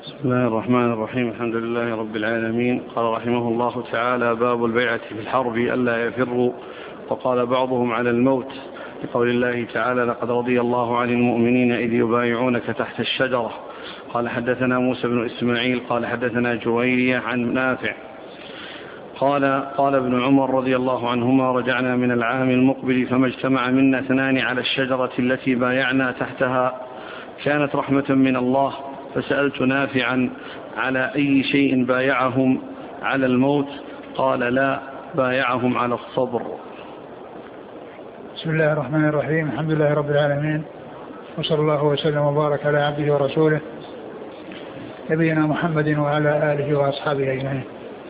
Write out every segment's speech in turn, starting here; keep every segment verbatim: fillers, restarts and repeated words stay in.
بسم الله الرحمن الرحيم. الحمد لله رب العالمين. قال رحمه الله تعالى: باب البيعة في الحرب ألا يفروا. وقال بعضهم على الموت، لقول الله تعالى: لقد رضي الله عن المؤمنين إذ يبايعونك تحت الشجرة. قال حدثنا موسى بن إسماعيل قال حدثنا جويرية عن نافع قال قال ابن عمر رضي الله عنهما: رجعنا من العام المقبل فما اجتمع منا اثنان على الشجرة التي بايعنا تحتها، كانت رحمة من الله، فسألت نافعا: على أي شيء بايعهم؟ على الموت؟ قال: لا، بايعهم على الصبر. بسم الله الرحمن الرحيم. الحمد لله رب العالمين، وصلى الله وسلم وبارك على عبده ورسوله نبينا محمد وعلى آله وأصحابه أجمعين.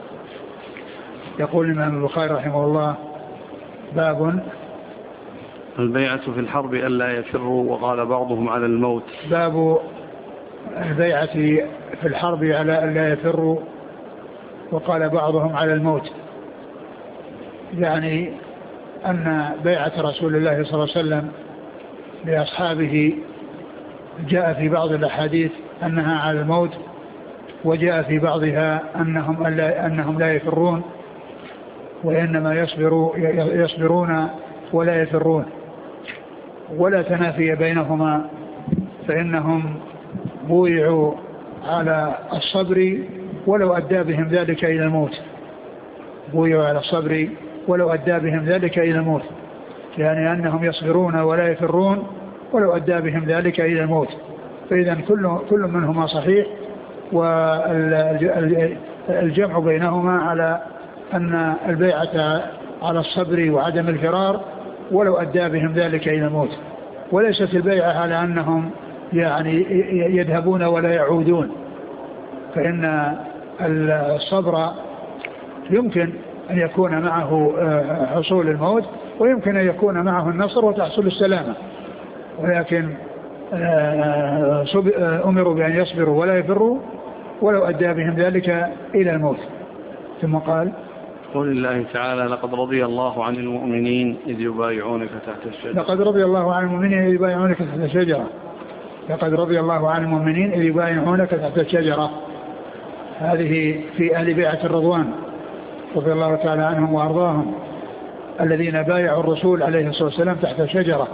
يقول الإمام البخاري رحمه الله: باب البيعة في الحرب ألا يفروا. وقال بعضهم على الموت. باب البيعة في الحرب على ألا يفروا، وقال بعضهم على الموت. يعني أن بيعة رسول الله صلى الله عليه وسلم لأصحابه جاء في بعض الأحاديث أنها على الموت، وجاء في بعضها أنهم, أنهم لا يفرون، وإنما يصبروا يصبرون ولا يفرون، ولا تنافي بينهما، فإنهم بويعوا على الصبر ولو أدى بهم ذلك إلى الموت. بويعوا على الصبر ولو أدى بهم ذلك إلى الموت، يعني أنهم يصبرون ولا يفرون ولو أدى بهم ذلك إلى الموت. فإذا كل, كل منهما صحيح، والجمع بينهما على أن البيعة على الصبر وعدم الفرار ولو أدى بهم ذلك إلى الموت، وليست البيعة على أنهم يعني يذهبون ولا يعودون. فإن الصبر يمكن أن يكون معه حصول الموت، ويمكن أن يكون معه النصر وتحصل السلامة، ولكن أمروا بأن يصبروا ولا يفروا ولو أدى بهم ذلك إلى الموت. ثم قال: قول الله تعالى: لقد رضي الله عن المؤمنين إذ يبايعونك تحت الشجرة. لقد رضي الله عن المؤمنين إذ يبايعونك تحت الشجرة. لقد رضي الله عن المؤمنين إذ يبايعونك تحت الشجرة. هذه في أهل بيعة الرضوان رضي الله تعالى عنهم وأرضاهم، الذين بايعوا الرسول عليه الصلاة والسلام تحت الشجرة،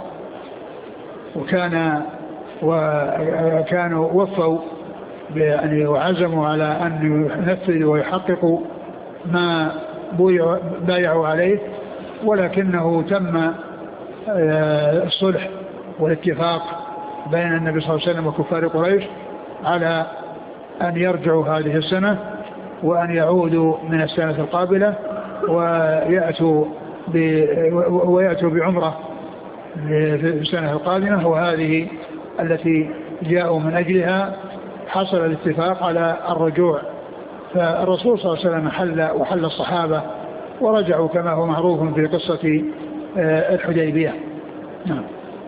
وكان وكانوا وفوا بأن وعزموا على أن ينفذوا ويحققوا ما بايعوا عليه، ولكنه تم الصلح والاتفاق بين النبي صلى الله عليه وسلم وكفار قريش على أن يرجعوا هذه السنة وأن يعودوا من السنة القابلة ويأتوا ويأتوا بعمرة في السنة القادمة، وهذه التي جاءوا من أجلها حصل الاتفاق على الرجوع. فالرسول صلى الله عليه وسلم حل وحل الصحابة ورجعوا كما هو معروف في قصة الحديبية. نعم.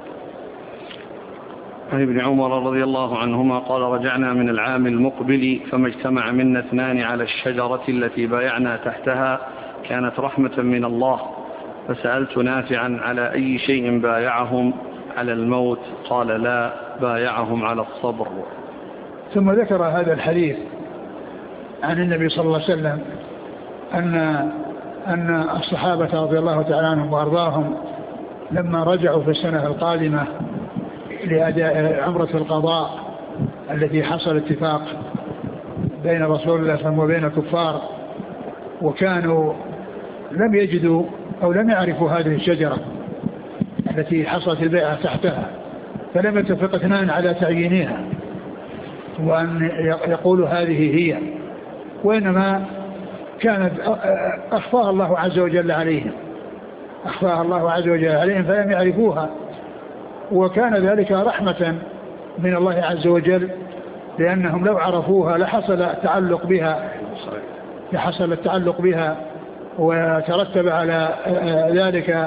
عن ابن عمر رضي الله عنهما قال: رجعنا من العام المقبل فما اجتمع منا اثنان على الشجرة التي بايعنا تحتها، كانت رحمة من الله، فسألت نافعا: على أي شيء بايعهم؟ على الموت؟ قال: لا، بايعهم على الصبر. ثم ذكر هذا الحديث عن النبي صلى الله عليه وسلم أن أن الصحابة رضي الله تعالى عنهم وأرضاهم لما رجعوا في السنة القادمة لأداء عمرة القضاء التي حصل اتفاق بين رسول الله صلى الله عليه وسلم وبين الكفار، وكانوا لم يجدوا أو لم يعرفوا هذه الشجرة التي حصلت البيعة تحتها، فلم يتفق اثنان على تعيينها وأن يقولوا هذه هي، وإنما كانت أخفاها الله عز وجل عليهم أخفاها الله عز وجل عليهم فلم يعرفوها، وكان ذلك رحمة من الله عز وجل، لأنهم لو عرفوها لحصل التعلق بها لحصل التعلق بها وترتب على ذلك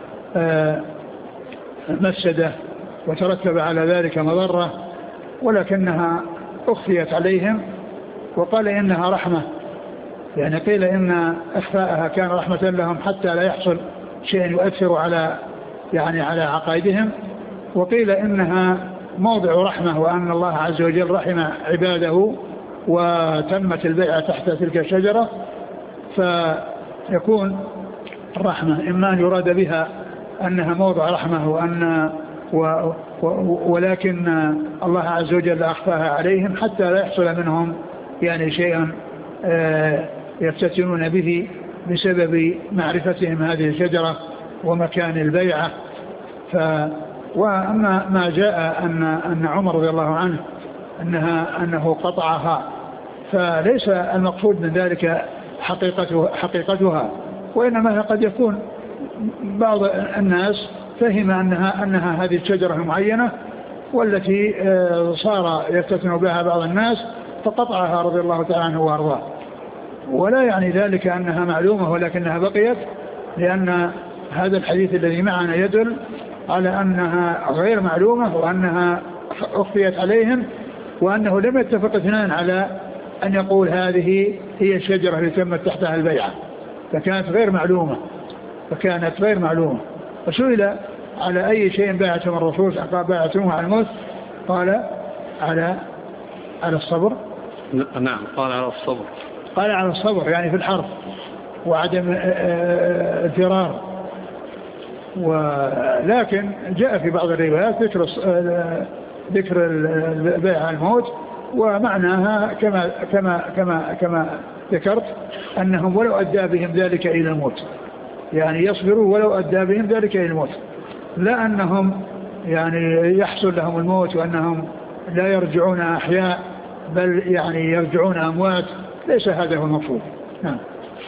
مفسدة وترتب على ذلك مضرة، ولكنها أخفيت عليهم وقال إنها رحمة. يعني قيل إن إخفاءها كان رحمة لهم حتى لا يحصل شيء يؤثر على يعني على عقائدهم، وقيل إنها موضع رحمة، وأن الله عز وجل رحم عباده وتمت البيعة تحت تلك الشجرة فيكون الرحمة إما أن يراد بها أنها موضع رحمة وأن و ولكن الله عز وجل أخفاها عليهم حتى لا يحصل منهم يعني شيئا يفتتنون به بسبب معرفتهم هذه الشجرة ومكان البيعة. ف وأما ما جاء أن أن عمر رضي الله عنه أنها أنه قطعها فليس المقصود من ذلك حقيقته حقيقتها، وإنما قد يكون بعض الناس فهم أنها أنها هذه الشجرة المعينة والتي صار يفتتن بها بعض الناس فقطعها رضي الله تعالى عنه وأرضاه، ولا يعني ذلك أنها معلومة ولكنها بقيت، لأن هذا الحديث الذي معنا يدل على أنها غير معلومة وأنها أخفيت عليهم، وأنه لم يتفق اثنان على أن يقول هذه هي الشجرة التي تمت تحتها البيعة، فكانت غير معلومة فكانت غير معلومة. فسئل على أي شيء باعته الرسول قال باعته على الموت، قال على على الصبر. نعم قال على الصبر، قال على الصبر يعني في الحرب وعدم الفرار. ولكن جاء في بعض الروايات ذكر ذكر البيع على الموت، ومعناها كما كما كما كما ذكرت أنهم ولو أدى بهم ذلك إلى الموت، يعني يصبروا ولو أدى بهم ذلك إلى الموت، لا أنهم يعني يحصل لهم الموت وأنهم لا يرجعون أحياء بل يعني يرجعون أموات، ليس هذا هو المقصود. نعم.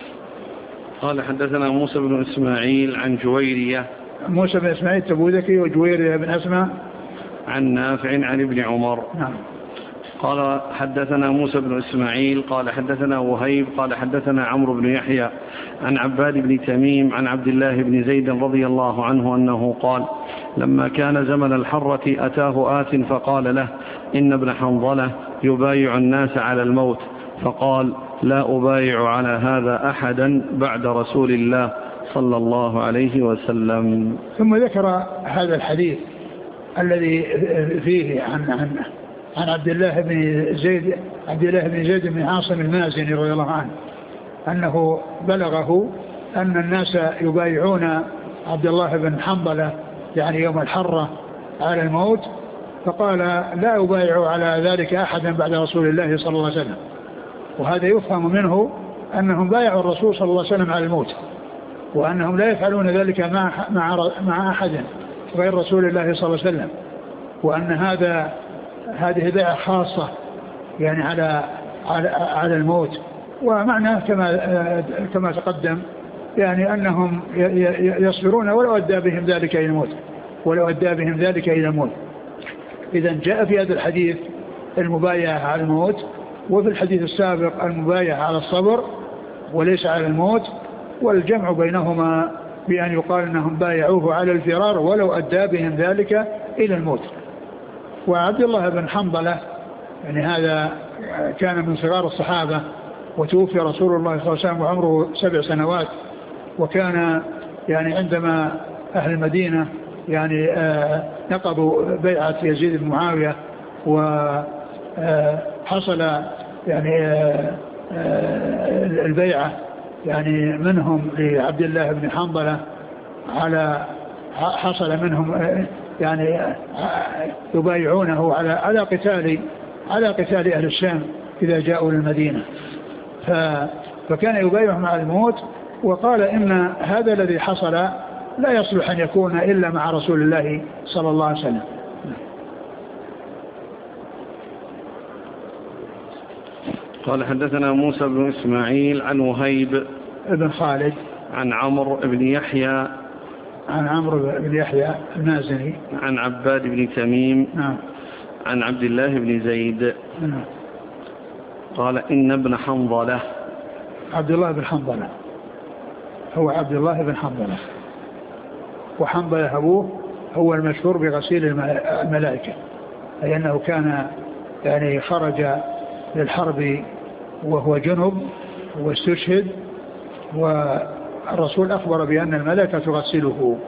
قال حدثنا موسى بن إسماعيل عن جويرية، موسى بن إسماعيل التبوذكي وجويرية بن أسماء عن نافع عن ابن عمر. نعم. قال حدثنا موسى بن إسماعيل قال حدثنا وهيب قال حدثنا عمرو بن يحيى عن عباد بن تميم عن عبد الله بن زيد رضي الله عنه أنه قال لما كان زمن الحرة أتاه آت فقال له إن ابن حنظلة يبايع الناس على الموت، فقال لا أبايع على هذا أحدا بعد رسول الله صلى الله عليه وسلم. ثم ذكر هذا الحديث الذي فيه عن عن عن عبد الله بن زيد عبد الله بن زيد بن عاصم المازني رضي الله عنه أنه بلغه أن الناس يبايعون عبد الله بن حنظلة يعني يوم الحرة على الموت، فقال لا أبايع على ذلك أحدا بعد رسول الله صلى الله عليه وسلم. وهذا يفهم منه أنهم بايعوا الرسول صلى الله عليه وسلم على الموت، وأنهم لا يفعلون ذلك مع مع مع أحد غير رسول الله صلى الله عليه وسلم، وأن هذا هذه بيعة خاصة يعني على على على الموت. ومعناه كما كما تقدم يعني أنهم يصبرون ولو أدى بهم ذلك إلى الموت ولو أدى بهم ذلك إلى الموت. إذن جاء في هذا الحديث المبايعة على الموت، وفي الحديث السابق المبايعة على الصبر وليس على الموت، والجمع بينهما بأن يقال أنهم بايعوه على الفرار ولو أدى بهم ذلك إلى الموت. وعبد الله بن حنظلة يعني هذا كان من صغار الصحابة، وتوفي رسول الله صلى الله عليه وسلم وعمره سبع سنوات، وكان يعني عندما أهل المدينة يعني آه نقضوا بيعة يزيد بن معاوية وحصل يعني آه آه البيعة يعني منهم لعبد الله بن حنظلة على حصل منهم يعني يبايعونه على على قتال على قتال أهل الشام إذا جاءوا للمدينة، فكان يبايعهم على الموت. وقال إن هذا الذي حصل لا يصلح أن يكون إلا مع رسول الله صلى الله عليه وسلم. قال حدثنا موسى بن إسماعيل عن وهيب ابن خالد عن عمرو بن يحيى عن عمرو بن يحيى المازني عن عباد بن تميم نعم عن عبد الله بن زيد نعم قال إن ابن حنظلة عبد الله بن حنظلة هو عبد الله بن حنظلة، وحنظلة أبوه هو المشهور بغسيل الملائكة، أي أنه كان يعني خرج للحرب وهو جنب واستشهد، والرسول أخبر بأن الملائكة تغسله.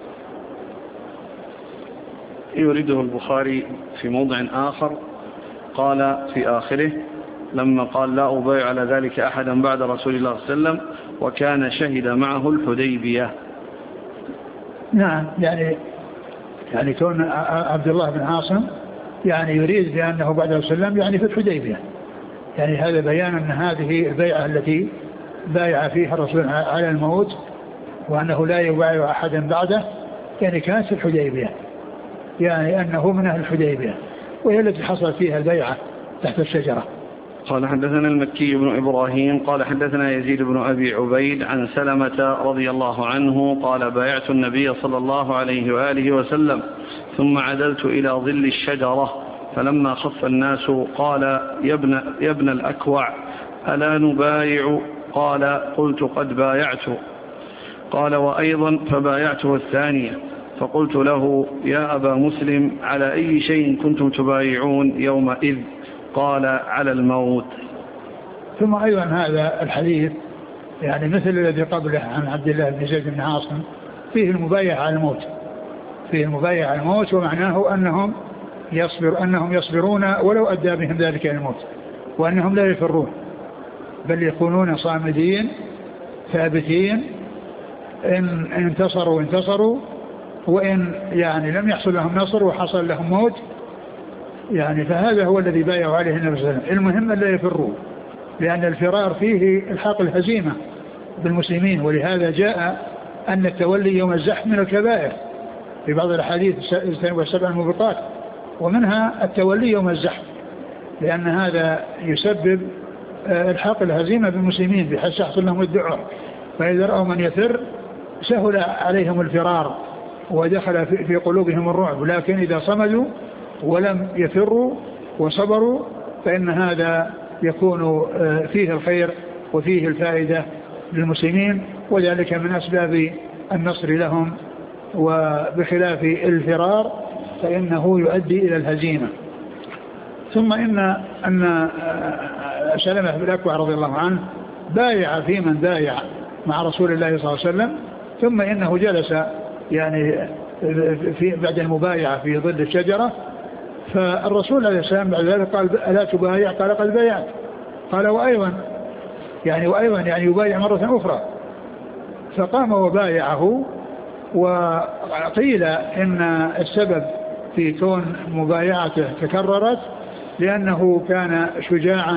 يريده البخاري في موضع آخر قال في آخره لما قال لا أبايع على ذلك أحدا بعد رسول الله صلى الله عليه وسلم وكان شهد معه الحديبية. نعم، يعني يعني كون عبد الله بن عاصم يعني يريد بأنه بعد رسول الله صلى الله عليه وسلم يعني في الحديبية، يعني هذا بيان أن هذه البيعة التي بايع فيها الرسول على الموت وأنه لا يبايع أحدا بعده يعني كانت في الحديبية، يعني أنه من أهل الحديبية وهي التي حصلت فيها البيعة تحت الشجرة. قال حدثنا المكي بن إبراهيم قال حدثنا يزيد بن أبي عبيد عن سلمة رضي الله عنه قال بايعت النبي صلى الله عليه وآله وسلم ثم عدلت إلى ظل الشجرة فلما خف الناس قال يا ابن, يا ابن الأكوع ألا نبايع؟ قال قلت قد بايعت. قال وأيضا فبايعته الثانية فقلت له يا أبا مسلم على أي شيء كنتم تبايعون يومئذ؟ قال على الموت. ثم أيضا هذا الحديث يعني مثل الذي قبله عن عبد الله بن زيد بن عاصم فيه المبايع على الموت، فيه المبايع على الموت ومعناه أنهم يصبر أنهم يصبرون ولو أدى بهم ذلك إلى الموت، وأنهم لا يفرون بل يكونون صامدين ثابتين، إن انتصروا انتصروا وإن يعني لم يحصل لهم نصر وحصل لهم موت يعني فهذا هو الذي بايعوا عليه النبي صلى الله عليه وسلم. المهم لا يفروا لأن الفرار فيه الحاق الهزيمة بالمسلمين، ولهذا جاء أن التولي يوم الزحف من الكبائر في بعض الحديث سبع الموبقات ومنها التولي يوم الزحف، لأن هذا يسبب الحاق الهزيمة بالمسلمين بحيث يحصل لهم الدعاء، فإذا رأوا من يفر سهل عليهم الفرار ودخل في قلوبهم الرعب، لكن إذا صمدوا ولم يفروا وصبروا فإن هذا يكون فيه الخير وفيه الفائدة للمسلمين، وذلك من أسباب النصر لهم، وبخلاف الفرار فإنه يؤدي إلى الهزيمة. ثم إن أن سلمة بن الأكوع رضي الله عنه بايع في من بايع مع رسول الله صلى الله عليه وسلم، ثم إنه جلس يعني في بعد المبايعة في ظل الشجرة، فالرسول عليه السلام بعد ذلك قال ألا تبايع؟ قال قد بايعت. قال وأيضا يعني وأيضا يعني يبايع مرة أخرى، فقام وبايعه. وقيل إن السبب في كون مبايعته تكررت لأنه كان شجاعا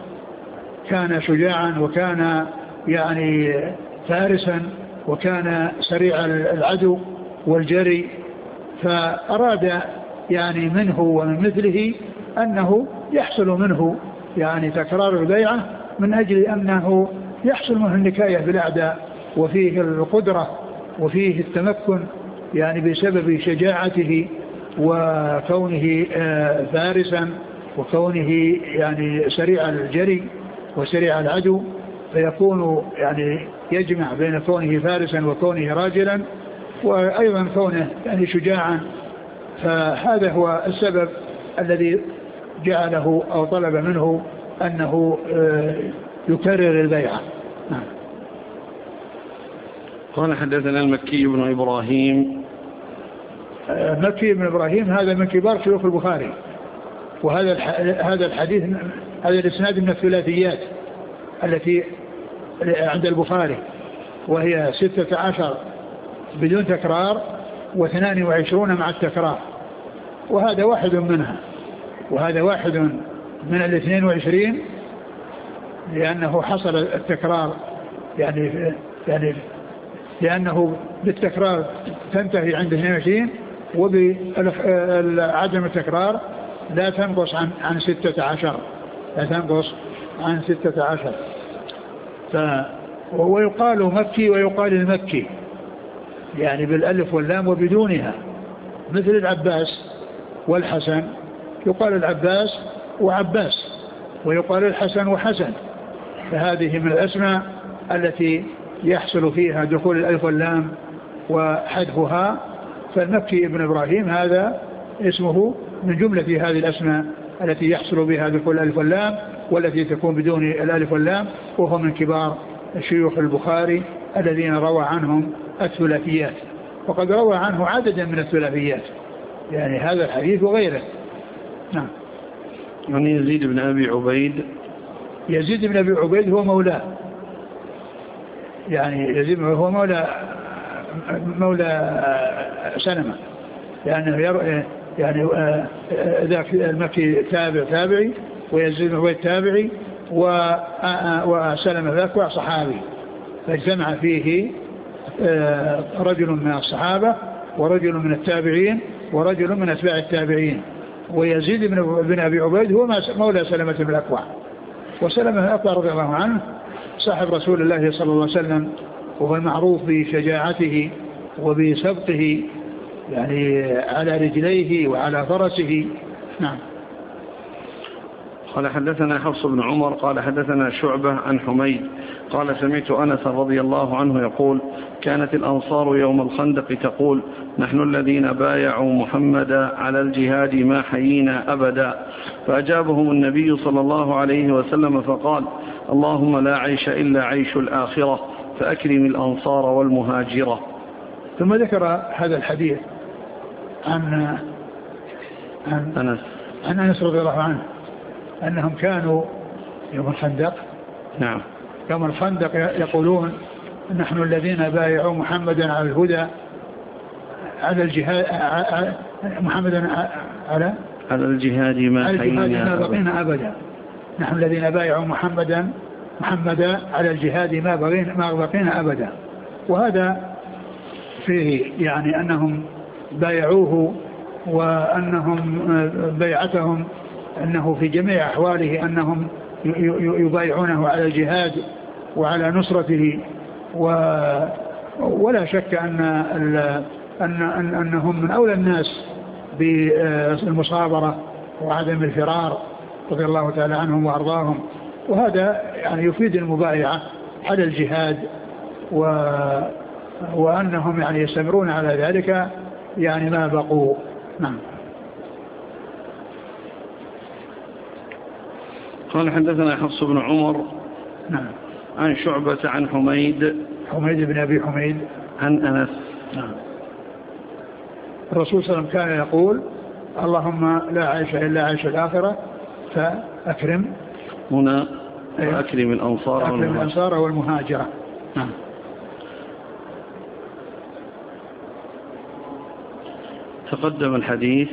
كان شجاعا وكان يعني فارسا وكان سريع العدو والجري، فأراد يعني منه ومن مثله أنه يحصل منه يعني تكرار البيعة من أجل أنه يحصل منه النكاية بالأعداء، وفيه القدرة وفيه التمكن يعني بسبب شجاعته وكونه فارسا وكونه يعني سريع الجري وسريع العدو، فيكون يعني يجمع بين كونه فارسا وكونه راجلا وأيضا كونه يعني شجاعا. فهذا هو السبب الذي جعله أو طلب منه أنه يكرر البيعة. قال حدثنا المكي بن إبراهيم. مكي بن إبراهيم هذا من كبار شيوخ البخاري، وهذا هذا الحديث هذا الإسناد من الثلاثيات التي عند البخاري، وهي ستة عشر بدون تكرار واثنان وعشرون مع التكرار، وهذا واحد منها، وهذا واحد من الاثنين وعشرين لأنه حصل التكرار يعني يعني لأنه بالتكرار تنتهي عند اثنين وعشرين، وبعدم التكرار لا تنقص عن عن ستة عشر لا تنقص عن ستة عشر. ويقال مكي ويقال المكي يعني بالألف واللام وبدونها، مثل العباس والحسن يقال العباس وعباس، ويقال الحسن وحسن، فهذه من الأسماء التي يحصل فيها دخول الألف واللام وحذفها. فالمكي ابن إبراهيم هذا اسمه من جملة هذه الأسماء التي يحصل بها دخول الألف واللام والتي تكون بدون الألف واللام، وهو من كبار شيوخ البخاري الذين روى عنهم الثلاثيات، وقد روى عنه عددا من الثلاثيات يعني هذا الحديث وغيره. نعم. عن يزيد بن أبي عبيد. يزيد بن أبي عبيد هو مولاه، يعني يزيد هو مولى مولى سلمة، لأنه يعني, يعني ذاك المكي تابع تابعي، ويزيد بن عبيد تابعي، وسلمة ذاك صحابي، فاجتمع فيه رجل من الصحابة ورجل من التابعين ورجل من أتباع التابعين. ويزيد بن أبي عبيد هو مولى سلمة بن الأكوع، وسلمة بن الأكوع رضي الله عنه صاحب رسول الله صلى الله عليه وسلم، وهو المعروف بشجاعته وبسبقه يعني على رجليه وعلى فرسه. نعم. قال حدثنا حفص بن عمر قال حدثنا شعبة عن حميد قال سمعت أنس رضي الله عنه يقول كانت الأنصار يوم الخندق تقول نحن الذين بايعوا محمدا على الجهاد ما حيينا أبدا، فأجابهم النبي صلى الله عليه وسلم فقال اللهم لا عيش إلا عيش الآخرة فأكرم الأنصار والمهاجرة. ثم ذكر هذا الحديث عن عن أنس عن أنس رضي الله عنه أنهم كانوا يوم الخندق نعم يوم الخندق يقولون نحن الذين بايعوا محمدا على الهدى على الجهاد محمدا على على الجهاد ما حيينا بقينا أبدا. نحن الذين بايعوا محمدا محمدا على الجهاد ما بقينا ما بقينا أبدا. وهذا فيه يعني أنهم بايعوه، وأنهم بيعتهم أنه في جميع أحواله أنهم يبايعونه على الجهاد وعلى نصرته، ولا شك أن أن أنهم من أولى الناس بالمصابرة وعدم الفرار رضي الله تعالى عنهم وأرضاهم. وهذا يعني يفيد المبايعة على الجهاد، و وأنهم يعني يستمرون على ذلك يعني ما بقوا. نعم. قال حدثنا حفص بن عمر نعم عن شعبة عن حميد حميد بن أبي حميد عن أنس. نعم. الرسول صلى الله عليه وسلم كان يقول اللهم لا عيش إلا عيش الآخرة فأكرم هنا أكرم الأنصار أكرم الأنصار والمهاجرة. نعم. تقدم الحديث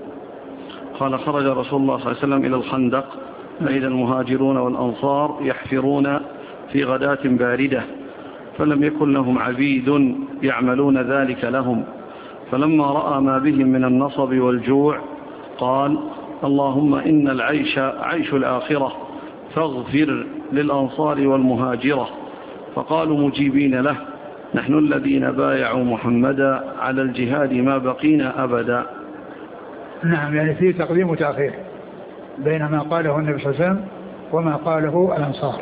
قال خرج رسول الله صلى الله عليه وسلم إلى الخندق فإذا المهاجرون والأنصار يحفرون في غداة باردة، فلم يكن لهم عبيد يعملون ذلك لهم، فلما رأى ما بهم من النصب والجوع قال اللهم إن العيش عيش الآخرة فاغفر للأنصار والمهاجرة، فقالوا مجيبين له نحن الذين بايعوا محمدا على الجهاد ما بقينا أبدا. نعم، يعني فيه تقديم وتأخير بين ما قاله النبي صلى الله عليه وسلم وما قاله الأنصار.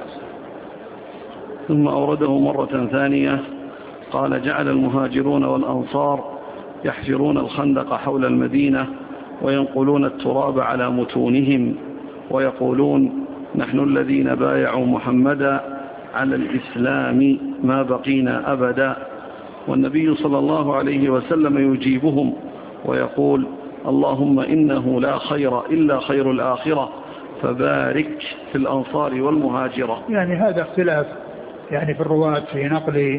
ثم أورده مرة ثانية قال جعل المهاجرون والأنصار يحفرون الخندق حول المدينة وينقلون التراب على متونهم ويقولون نحن الذين بايعوا محمدا على الإسلام ما بقينا أبدا، والنبي صلى الله عليه وسلم يجيبهم ويقول اللهم إنه لا خير إلا خير الآخرة فبارك في الأنصار والمهاجرة. يعني هذا اختلاف يعني في الرواة في نقل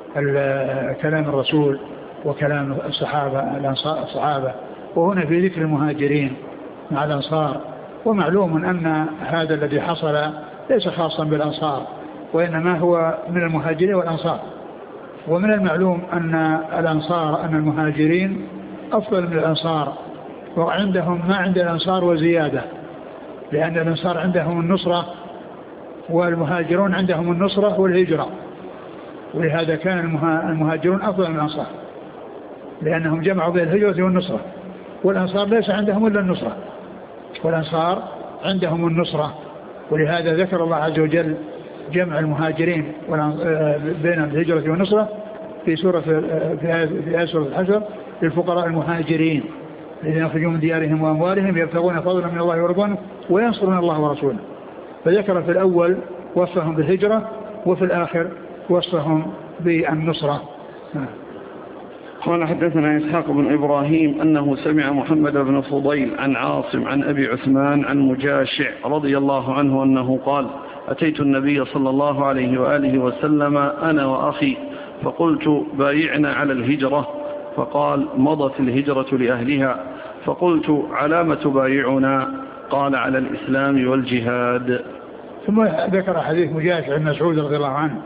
كلام الرسول وكلام الصحابة الصحابة وهنا في ذكر المهاجرين مع الأنصار. ومعلوم أن هذا الذي حصل ليس خاصا بالأنصار وإنما هو من المهاجرين والأنصار. ومن المعلوم أن الأنصار أن المهاجرين أفضل من الأنصار، وعندهم ما عند الأنصار وزيادة، لأن الأنصار عندهم النصرة والمهاجرون عندهم النصرة والهجرة، ولهذا كان المهاجرون أفضل من الأنصار لأنهم جمعوا بين الهجرة والنصرة، والأنصار ليس عندهم إلا النصرة، والأنصار عندهم النصرة. ولهذا ذكر الله عز وجل جمع المهاجرين بين الهجرة والنصرة في سورة في آية سورة الحشر للفقراء المهاجرين الذين يخرجون من ديارهم وأموالهم يبتغون فضلا من الله ورضوانه وينصرون الله ورسوله. فذكر في الأول وصفهم بالهجرة وفي الآخر وصفهم بالنصرة. قال حدثنا إسحاق بن إبراهيم أنه سمع محمد بن فضيل عن عاصم عن أبي عثمان عن مجاشع رضي الله عنه أنه قال أتيت النبي صلى الله عليه وآله وسلم أنا وأخي فقلت بايعنا على الهجرة، فقال مضت الهجرة لأهلها، فقلت على ما تبايعنا؟ قال على الإسلام والجهاد. ثم ذكر حديث مجاشع بن مسعود رضي الله عنه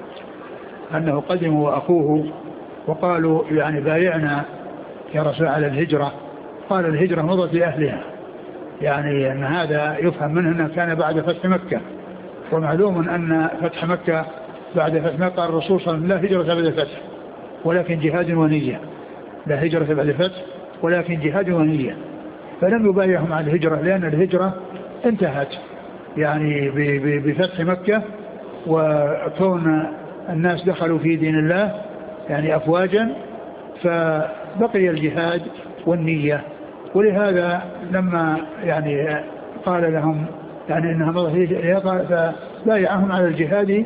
أنه قدم وأخوه وقالوا يعني بايعنا يا رسول على الهجرة، قال الهجرة مضت لأهلها، يعني أن هذا يفهم منه أنه كان بعد فتح مكة، ومعلوم أن فتح مكة بعد فتح مكة الرسول صلى الله عليه وسلم لا هجرة بعد الفتح ولكن جهاد ونية، لا هجرة بعد الفتح ولكن جهاد ونية، فلم يبايعهم على الهجرة لأن الهجرة انتهت يعني بفتح مكة وكون الناس دخلوا في دين الله يعني أفواجا، فبقي الجهاد والنية. ولهذا لما يعني قال لهم يعني إنها مضت فبايعهم على الجهاد،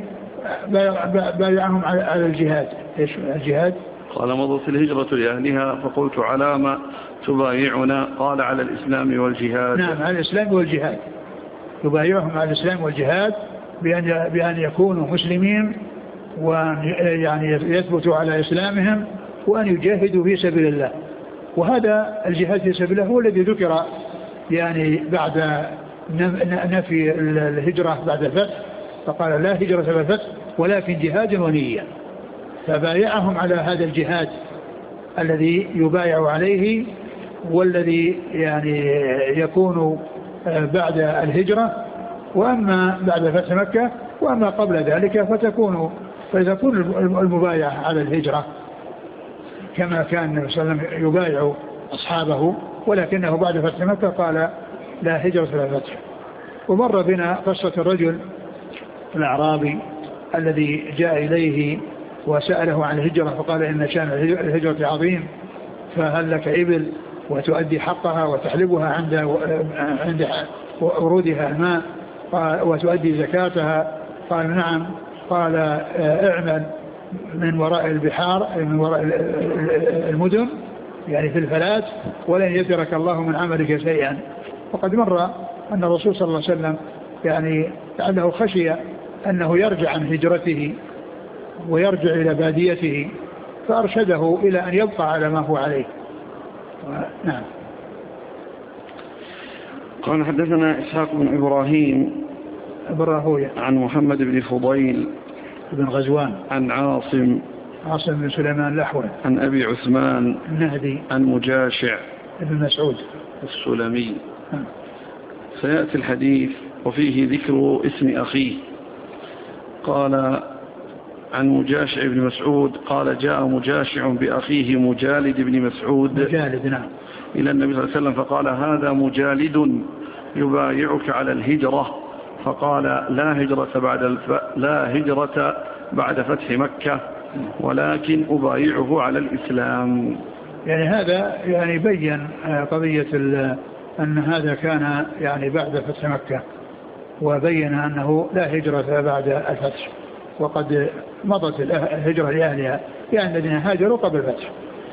بايعهم على الجهاد. إيش الجهاد؟ قال مضت الهجرة لأهلها، فقلت على ما تبايعنا؟ قال على الإسلام والجهاد. نعم على الإسلام والجهاد، يبايعهم على الإسلام والجهاد بأن, بأن يكونوا مسلمين وأن يعني يثبتوا على إسلامهم وأن يجاهدوا في سبيل الله. وهذا الجهاد في سبيل الله هو الذي ذكر يعني بعد نفي الهجرة بعد الفتح، فقال لا هجرة بعد الفتح ولكن جهاد ونية، فبايعهم على هذا الجهاد الذي يبايع عليه والذي يعني يكون بعد الهجرة، وأما بعد فتح مكة وأما قبل ذلك فتكون فتكون المبايعة على الهجرة كما كان النبي صلى الله عليه وسلم يبايع أصحابه، ولكنه بعد فتح مكة قال لا هجرة ولا فتح. ومر بنا قصة الرجل الأعرابي الذي جاء إليه وسأله عن الهجرة فقال إن شأن الهجرة عظيم، فهل لك إبل وتؤدي حقها وتحلبها عند عند ورودها الماء وتؤدي زكاتها؟ قال نعم. قال اعمل من وراء البحار من وراء المدن يعني في الفلات ولن يترك الله من عملك شيئا. وقد مر أن الرسول صلى الله عليه وسلم يعني لعله خشي أنه يرجع عن هجرته ويرجع إلى باديته فأرشده إلى أن يبقى على ما هو عليه. نعم. قال حدثنا إسحاق بن إبراهيم براهوية عن محمد بن فضيل بن غزوان عن عاصم عاصم بن سليمان الأحول عن أبي عثمان النهدي عن مجاشع بن مسعود السلمي. سيأتي الحديث وفيه ذكر اسم أخيه. قال عن مجاشع بن مسعود قال جاء مجاشع بأخيه مجالد بن مسعود مجالد نعم إلى النبي صلى الله عليه وسلم فقال هذا مجالد يبايعك على الهجرة، فقال لا هجرة بعد الف... لا هجرة بعد فتح مكة ولكن أبايعه على الإسلام. يعني هذا يعني بين قضية أن هذا كان يعني بعد فتح مكة، وبين أنه لا هجرة بعد الفتح، وقد مضت الهجرة لأهلها يعني الذين هاجروا قبل الفتح.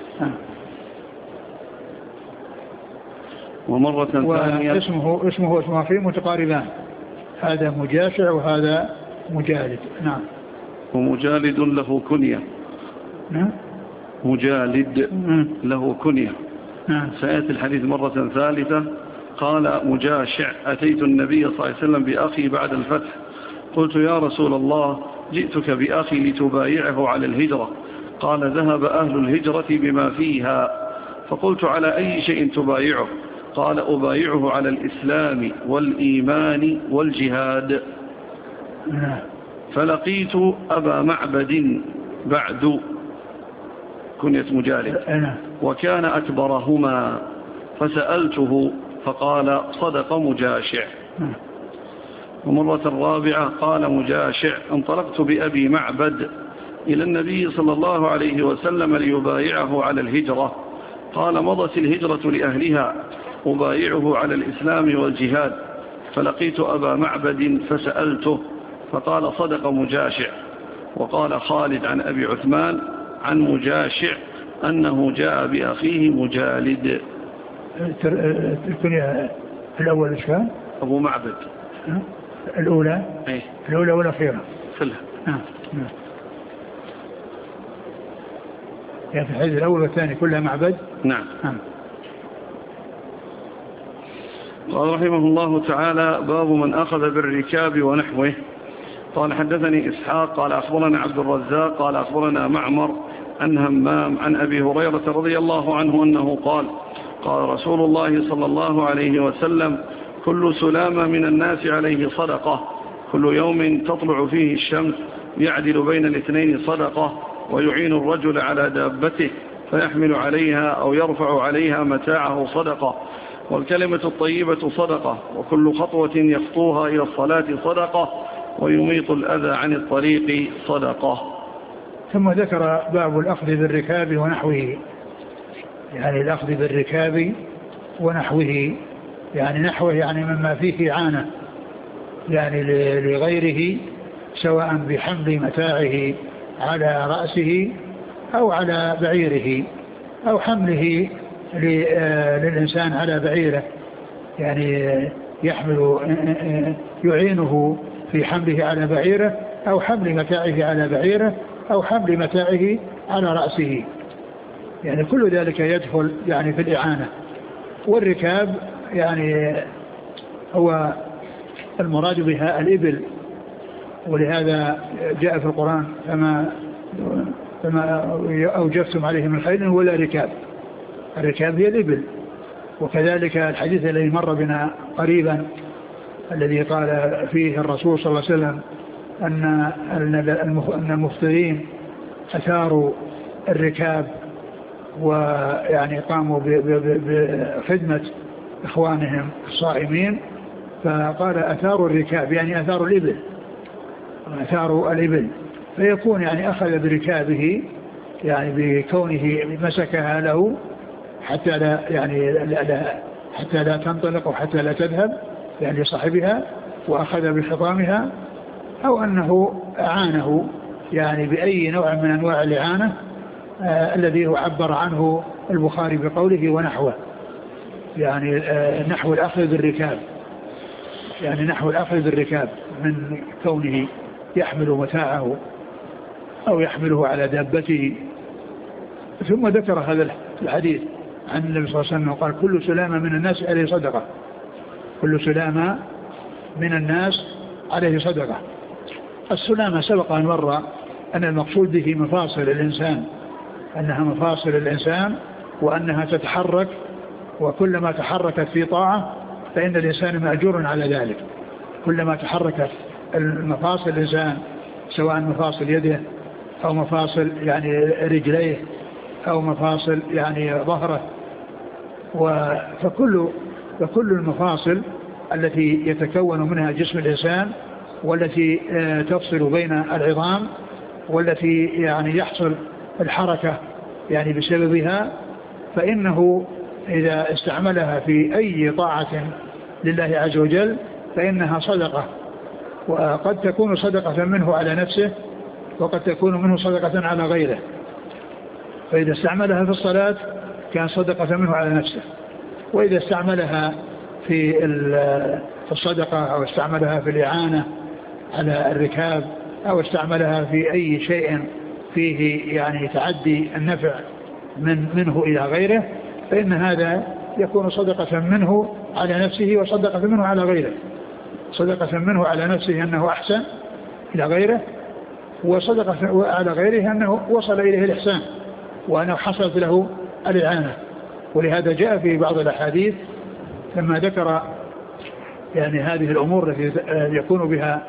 ومرة ثانية اسمه اسمه اسمه فيه متقاربان، هذا مجاشع وهذا مجالد. نعم. ومجالد له كنية. نعم. مجالد نعم. له كنية. نعم. سيأتي الحديث مرة ثالثة. قال مجاشع أتيت النبي صلى الله عليه وسلم بأخي بعد الفتح، قلت يا رسول الله جئتك بأخي لتبايعه على الهجرة، قال ذهب أهل الهجرة بما فيها، فقلت على أي شيء تبايعه؟ قال أبايعه على الإسلام والإيمان والجهاد. فلقيت أبا معبد بعد كنية مجالد وكان أكبرهما فسألته فقال صدق مجاشع. ومرة رابعة قال مجاشع انطلقت بأبي معبد إلى النبي صلى الله عليه وسلم ليبايعه على الهجرة، قال مضت الهجرة لأهلها أبايعه على الإسلام والجهاد، فلقيت أبا معبد فسألته فقال صدق مجاشع. وقال خالد عن أبي عثمان عن مجاشع أنه جاء بأخيه مجالد. الكنية الأول إيش كان؟ أبو معبد. الأولى إيه؟ الأولى والأخيرة فلها. آه. نعم. يعني في الحديث الأول والثاني كلها معبد. نعم. آه. قال رحمه الله تعالى: باب من أخذ بالركاب ونحوه. قال: حدثني إسحاق قال أخبرنا عبد الرزاق قال أخبرنا معمر عن همام عن أبي هريرة رضي الله عنه أنه قال: قال رسول الله صلى الله عليه وسلم: كل سلامة من الناس عليه صدقة، كل يوم تطلع فيه الشمس يعدل بين الاثنين صدقة، ويعين الرجل على دابته فيحمل عليها أو يرفع عليها متاعه صدقة، والكلمة الطيبة صدقة، وكل خطوة يخطوها إلى الصلاة صدقة، ويميط الأذى عن الطريق صدقة. ثم ذكر باب الأخذ بالركاب ونحوه، يعني الأخذ بالركاب ونحوه، يعني نحوه يعني مما فيه إعانة يعني لغيره، سواء بحمل متاعه على رأسه أو على بعيره، أو حمله للإنسان على بعيره، يعني يحمل يعينه في حمله على بعيره، أو حمل متاعه على بعيره، أو حمل متاعه على رأسه، يعني كل ذلك يدخل يعني في الإعانة. والركاب يعني هو المراد بها الإبل، ولهذا جاء في القرآن: فما فما أوجفتم عليه من خيل ولا ركاب. الركاب هي الإبل. وكذلك الحديث الذي مر بنا قريبا الذي قال فيه الرسول صلى الله عليه وسلم أن أن المفطرين أثاروا الركاب ويعني قاموا بخدمة إخوانهم الصائمين، فقال أثاروا الركاب يعني أثاروا الإبل، أثاروا الإبل، فيكون يعني أخذ بركابه يعني بكونه مسكها له حتى لا يعني لا حتى لا تنطلق وحتى لا تذهب يعني صاحبها، وأخذ بخطامها، أو أنه أعانه يعني بأي نوع من أنواع الإعانة آه الذي عبر عنه البخاري بقوله ونحوه، يعني آه نحو الأخذ بالركاب، يعني نحو الأخذ بالركاب من كونه يحمل متاعه أو يحمله على دابته. ثم ذكر هذا الحديث عن النبي صلى الله عليه وسلم قال: كل سلامة من الناس عليه صدقة، كل سلامة من الناس عليه صدقة. السلامة سبق أن مر أن المقصود به مفاصل الإنسان، أنها مفاصل الإنسان وأنها تتحرك، وكلما تحركت في طاعة فإن الإنسان مأجور على ذلك. كلما تحركت المفاصل الإنسان سواء مفاصل يده أو مفاصل يعني رجليه أو مفاصل يعني ظهره، فكل فكل المفاصل التي يتكون منها جسم الإنسان والتي تفصل بين العظام والتي يعني يحصل الحركة يعني بسببها، فإنه إذا استعملها في أي طاعة لله عز وجل فإنها صدقة، وقد تكون صدقة منه على نفسه وقد تكون منه صدقة على غيره. فإذا استعملها في الصلاة كان صدقة منه على نفسه، وإذا استعملها في الصدقة أو استعملها في الإعانة على الركاب أو استعملها في أي شيء فيه يعني تعدي النفع من منه إلى غيره، فإن هذا يكون صدقة منه على نفسه وصدقة منه على غيره. صدقة منه على نفسه أنه أحسن إلى غيره، وصدقة على غيره أنه وصل إليه الإحسان وأنه حصلت له الإعانة. ولهذا جاء في بعض الأحاديث لما ذكر يعني هذه الأمور التي يكون بها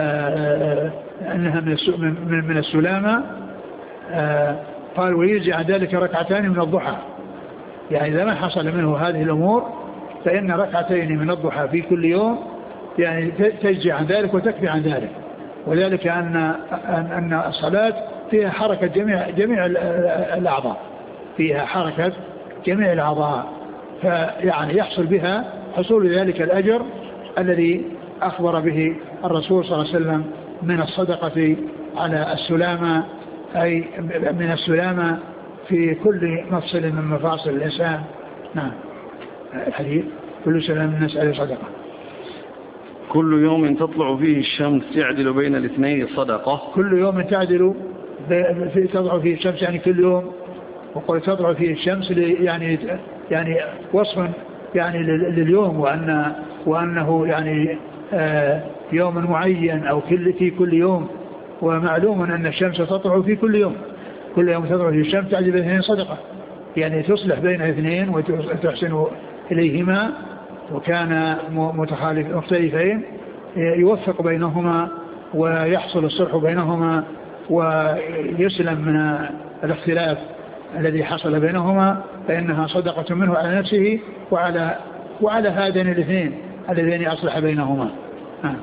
أنها من السلامة، قال: ويجزي عن ذلك ركعتان من الضحى. يعني إذا ما حصل منه هذه الأمور فإن ركعتين من الضحى في كل يوم يعني تجزي عن ذلك وتكفي عن ذلك. وذلك أن أن الصلاة فيها حركة جميع جميع الأعضاء، فيها حركة جميع الأعضاء، فيعني يحصل بها حصول ذلك الأجر الذي أخبر به الرسول صلى الله عليه وسلم من الصدقة على السلامة، أي من السلامة في كل مفصل من مفاصل الإنسان. نعم. الحديث كل سنة من الناس عليه صدقة. كل يوم تطلع فيه الشمس يعدل بين الاثنين صدقة. كل يوم تعدل في تطلع فيه الشمس يعني كل يوم، وقل تطلع فيه الشمس يعني يعني وصف يعني لليوم، وأن وأنه يعني آه يوم معين أو كل في كل يوم. ومعلوم أن الشمس تطلع في كل يوم، كل يوم تطلع فيه الشمس تعدل بين اثنين صدقة، يعني تصلح بين اثنين وتحسن إليهما، وكان متخالف مختلفين يوفق بينهما ويحصل الصلح بينهما ويسلم من الاختلاف الذي حصل بينهما، فإنها صدقة منه على نفسه وعلى وعلى هذين الاثنين اللذين أصلح بينهما. آه.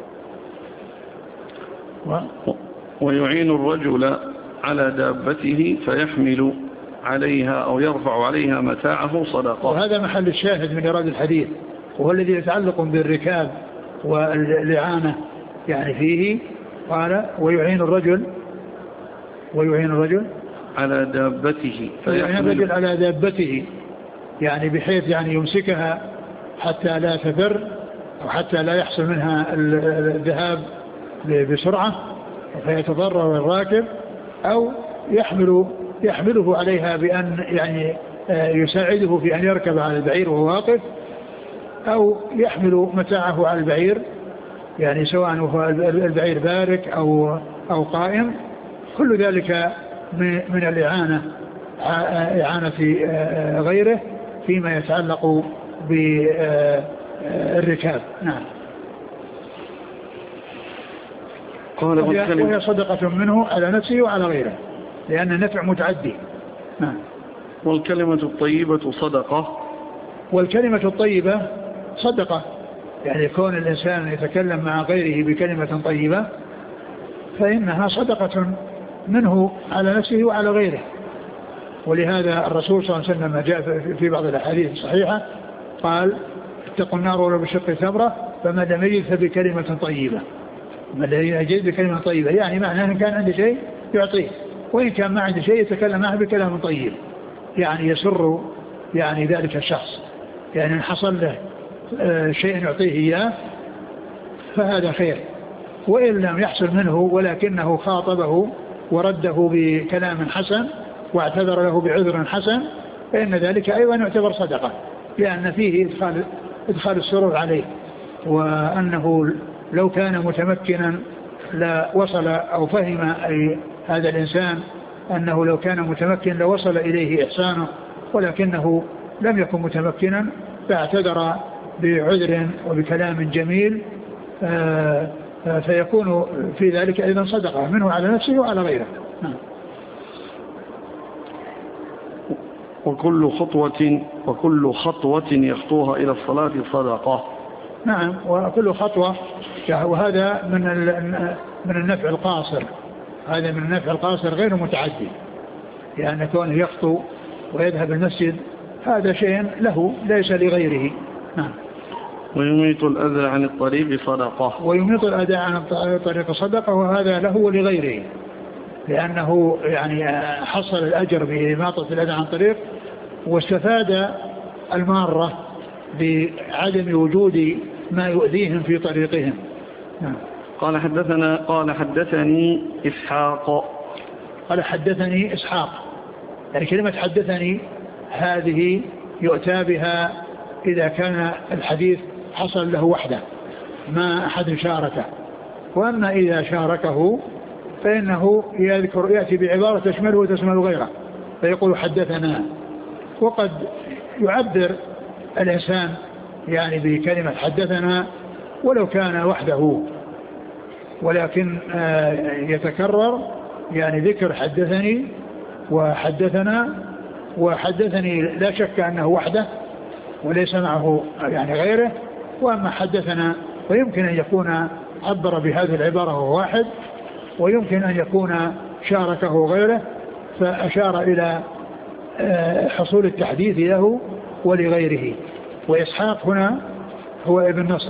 و... ويعين الرجل على دابته فيحمل عليها أو يرفع عليها متاعه صدقة. وهذا محل الشاهد من إيراد الحديث، وهو الذي يتعلق بالركاب والإعانة يعني فيه. قال ويعين الرجل ويعين الرجل على دابته ويعين الرجل على دابته، يعني بحيث يعني يمسكها حتى لا تفر أو حتى لا يحصل منها الذهاب بسرعة فيتضرر الراكب، أو يحمل يحمله عليها بأن يعني يساعده في أن يركب على البعير وهو واقف، أو يحمل متاعه على البعير، يعني سواء هو البعير بارك أو أو قائم. كل ذلك من الإعانة إعانة غيره فيما يتعلق بالركاب. نعم. وهي صدقة منه على نفسه وعلى غيره، لأن النفع متعدي. نعم. والكلمة الطيبة صدقة. والكلمة الطيبة صدقة، يعني كون الإنسان يتكلم مع غيره بكلمة طيبة فإنها صدقة منه على نفسه وعلى غيره. ولهذا الرسول صلى الله عليه وسلم جاء في بعض الأحاديث الصحيحة قال اتقوا النار ولو بشق ثمرة، فمن لم يجد فبكلمة طيبة. من لم يجد بكلمة طيبة يعني معناه أن كان عنده شيء يعطيه، وإن كان ما عنده شيء يتكلم معه بكلام طيب يعني يسر يعني ذلك الشخص، يعني إن حصل له شيء يعطيه إياه فهذا خير، وإن لم يحصل منه ولكنه خاطبه ورده بكلام حسن واعتذر له بعذر حسن فإن ذلك أيضا يعتبر صدقة، لأن فيه إدخال, إدخال السرور عليه، وأنه لو كان متمكنا لوصل أو فهم أي هذا الإنسان أنه لو كان متمكن لوصل إليه إحسانه، ولكنه لم يكن متمكنا فاعتذر بعذر وبكلام جميل فيكون في ذلك أيضا صدقة منه على نفسه وعلى غيره. وكل خطوة وكل خطوة يخطوها إلى الصلاة صدقة. نعم. وكل خطوة، وهذا من من النفع القاصر، هذا من النفع القاصر غير متعدي، لأن كونه يخطو ويذهب المسجد هذا شيء له ليس لغيره. نعم. ويميط الأذى عن الطريق صدقة. ويميط الأذى عن الطريق صدقة، وهذا له ولغيره، لأنه يعني حصل الأجر بإماطة الأذى عن الطريق، واستفاد المارة بعدم وجود ما يؤذيهم في طريقهم. نعم. قال حدثنا قال حدثني إسحاق قال حدثني إسحاق يعني كلمة حدثني هذه يؤتى بها إذا كان الحديث حصل له وحده ما أحد شاركه، وأما إذا شاركه فإنه يذكر يأتي بعبارة تشمله وتشمل غيره فيقول حدثنا. وقد يعبر الإنسان يعني بكلمة حدثنا ولو كان وحده، ولكن يتكرر يعني ذكر حدثني وحدثنا وحدثني لا شك أنه وحده وليس معه يعني غيره، وأما حدثنا ويمكن أن يكون عبر بهذه العبارة هو واحد، ويمكن أن يكون شاركه غيره فأشار إلى حصول التحديث له ولغيره. وإسحاق هنا هو ابن نصر.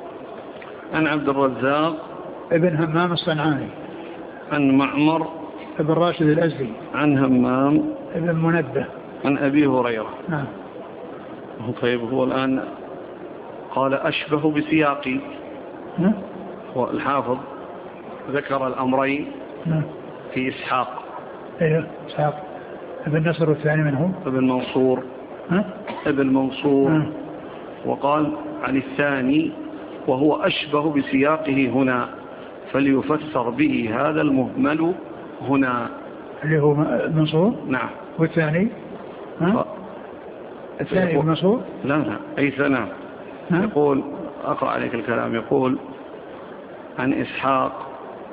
عن عبد الرزاق ابن همام الصنعاني عن معمر بن راشد الأزدي. عن همام بن منبه عن أبي هريرة. نعم. طيب هو الآن قال أشبه بسياقي. نعم. هو الحافظ ذكر الأمرين. نعم. في إسحاق. ايوه إسحاق ابن نصر والثاني منهم ابن منصور. ها؟ ابن منصور. ها؟ وقال عن الثاني وهو أشبه بسياقه هنا فليفسر به هذا المهمل هنا. اللي هو منصور. نعم. والثاني ها؟ ف... الثاني ابن منصور. لا لا أي ثناء. يقول أقرأ عليك الكلام. يقول عن إسحاق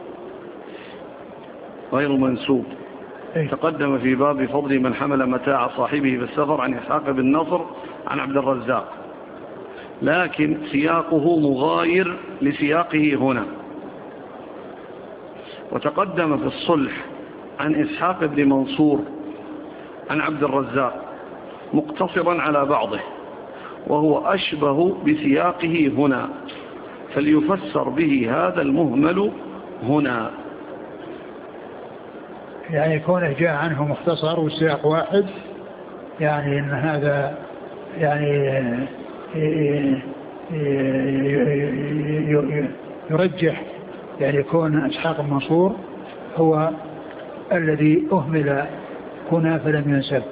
غير منسوب. أي. تقدم في باب فضل من حمل متاع صاحبه بالسفر عن إسحاق بن نصر عن عبد الرزاق، لكن سياقه مغاير لسياقه هنا. وتقدم في الصلح عن إسحاق بن منصور عن عبد الرزاق مقتصرا على بعضه وهو أشبه بسياقه هنا فليفسر به هذا المهمل هنا. يعني كونه جاء عنه مختصر والسياق واحد، يعني ان هذا يعني يرجح يعني كون إسحاق المنصور هو الذي أهمل هنا فلم ينسب.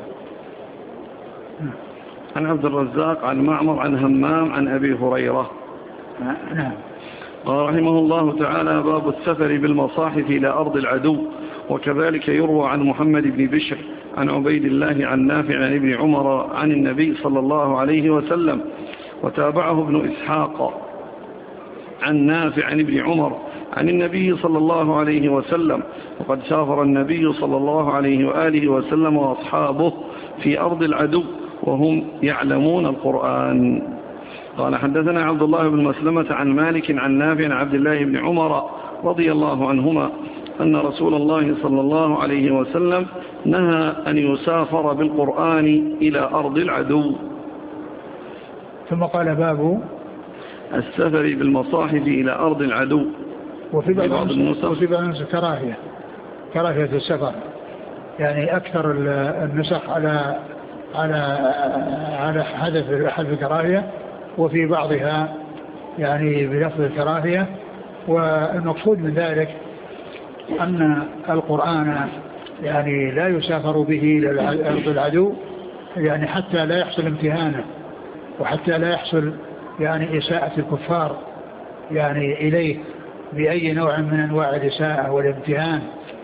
عن عبد الرزاق عن معمر عن همام عن أبي هريرة. نعم. قال رحمه الله تعالى باب السفر بالمصاحف إلى أرض العدو. وكذلك يروى عن محمد بن بشر عن عبيد الله عن نافع عن ابن عمر عن النبي صلى الله عليه وسلم، وتابعه ابن إسحاق عن نافع عن ابن عمر عن النبي صلى الله عليه وسلم. وقد سافر النبي صلى الله عليه وآله وسلم وأصحابه في أرض العدو وهم يعلمون القرآن. قال حدثنا عبد الله بن مسلمة عن مالك عن نافع عن عبد الله بن عمر رضي الله عنهما أن رسول الله صلى الله عليه وسلم نهى أن يسافر بالقرآن إلى أرض العدو. ثم قال باب السفر بالمصاحف إلى أرض العدو. وفي بعض النسخ كراهية كراهية السفر، يعني أكثر النسخ على على على حذف حذف الكراهية، وفي بعضها يعني بلفظ الكراهية. والمقصود من ذلك أن القرآن يعني لا يسافر به إلى أرض العدو، يعني حتى لا يحصل امتهانه وحتى لا يحصل يعني إساءة الكفار يعني إليه بأي نوع من أنواع الإساءة والامتهان.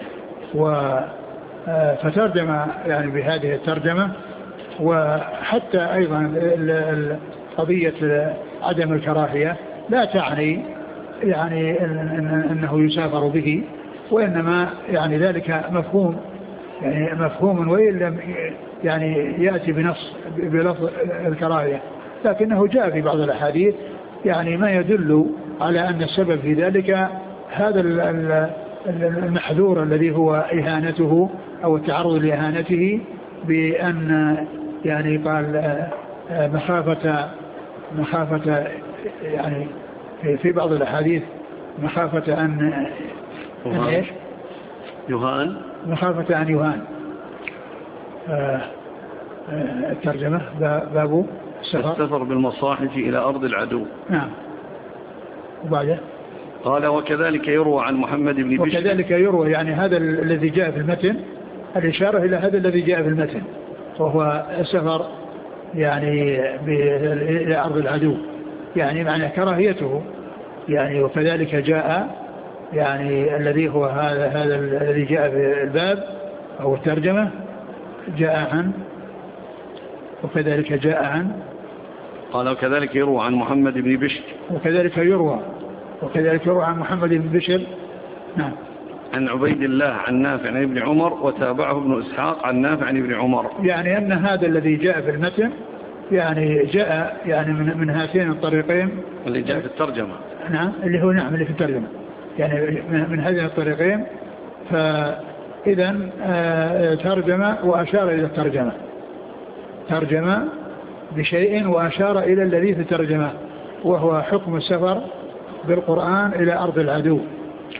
فترجم يعني بهذه الترجمة. وحتى أيضا قضية عدم الكراهية لا تعني يعني أنه يسافر به، وإنما يعني ذلك مفهوم يعني مفهوم وإن لم يعني يأتي بنص بلفظ الكراهية، لكنه جاء في بعض الأحاديث يعني ما يدل على أن السبب في ذلك هذا المحذور الذي هو إهانته أو التعرض لإهانته، بأن يعني قال مخافة مخافة يعني في بعض الأحاديث مخافة أن يهان, يهان مخافة أن يهان. آه آه الترجمة باب السفر السفر بالمصاحف إلى أرض العدو. نعم. وبعده قال وكذلك يروى عن محمد بن بشر. وكذلك يروى يعني هذا الذي جاء في المتن، الإشارة إلى هذا الذي جاء في المتن، وهو السفر يعني إلى أرض العدو، يعني معنى كراهيته يعني. وكذلك جاء يعني الذي هو هذا هذا الذي جاء في الباب أو الترجمة جاء عن وكذلك جاء عن قال وكذلك يروى عن محمد بن بشر. وكذلك يروى وكذلك يروى عن محمد بن بشر. نعم. عن عبيد الله عن نافع عن ابن عمر وتابعه ابن إسحاق عن نافع عن ابن عمر. يعني أن هذا الذي جاء في المتن يعني جاء يعني من من هاتين الطريقين اللي جاء في الترجمة. نعم اللي هو نعم اللي في الترجمة، يعني من هذين الطريقين. فإذا ترجمة وأشار إلى الترجمة، ترجمة بشيء وأشار إلى الذي في الترجمة، وهو حكم السفر بالقرآن إلى أرض العدو.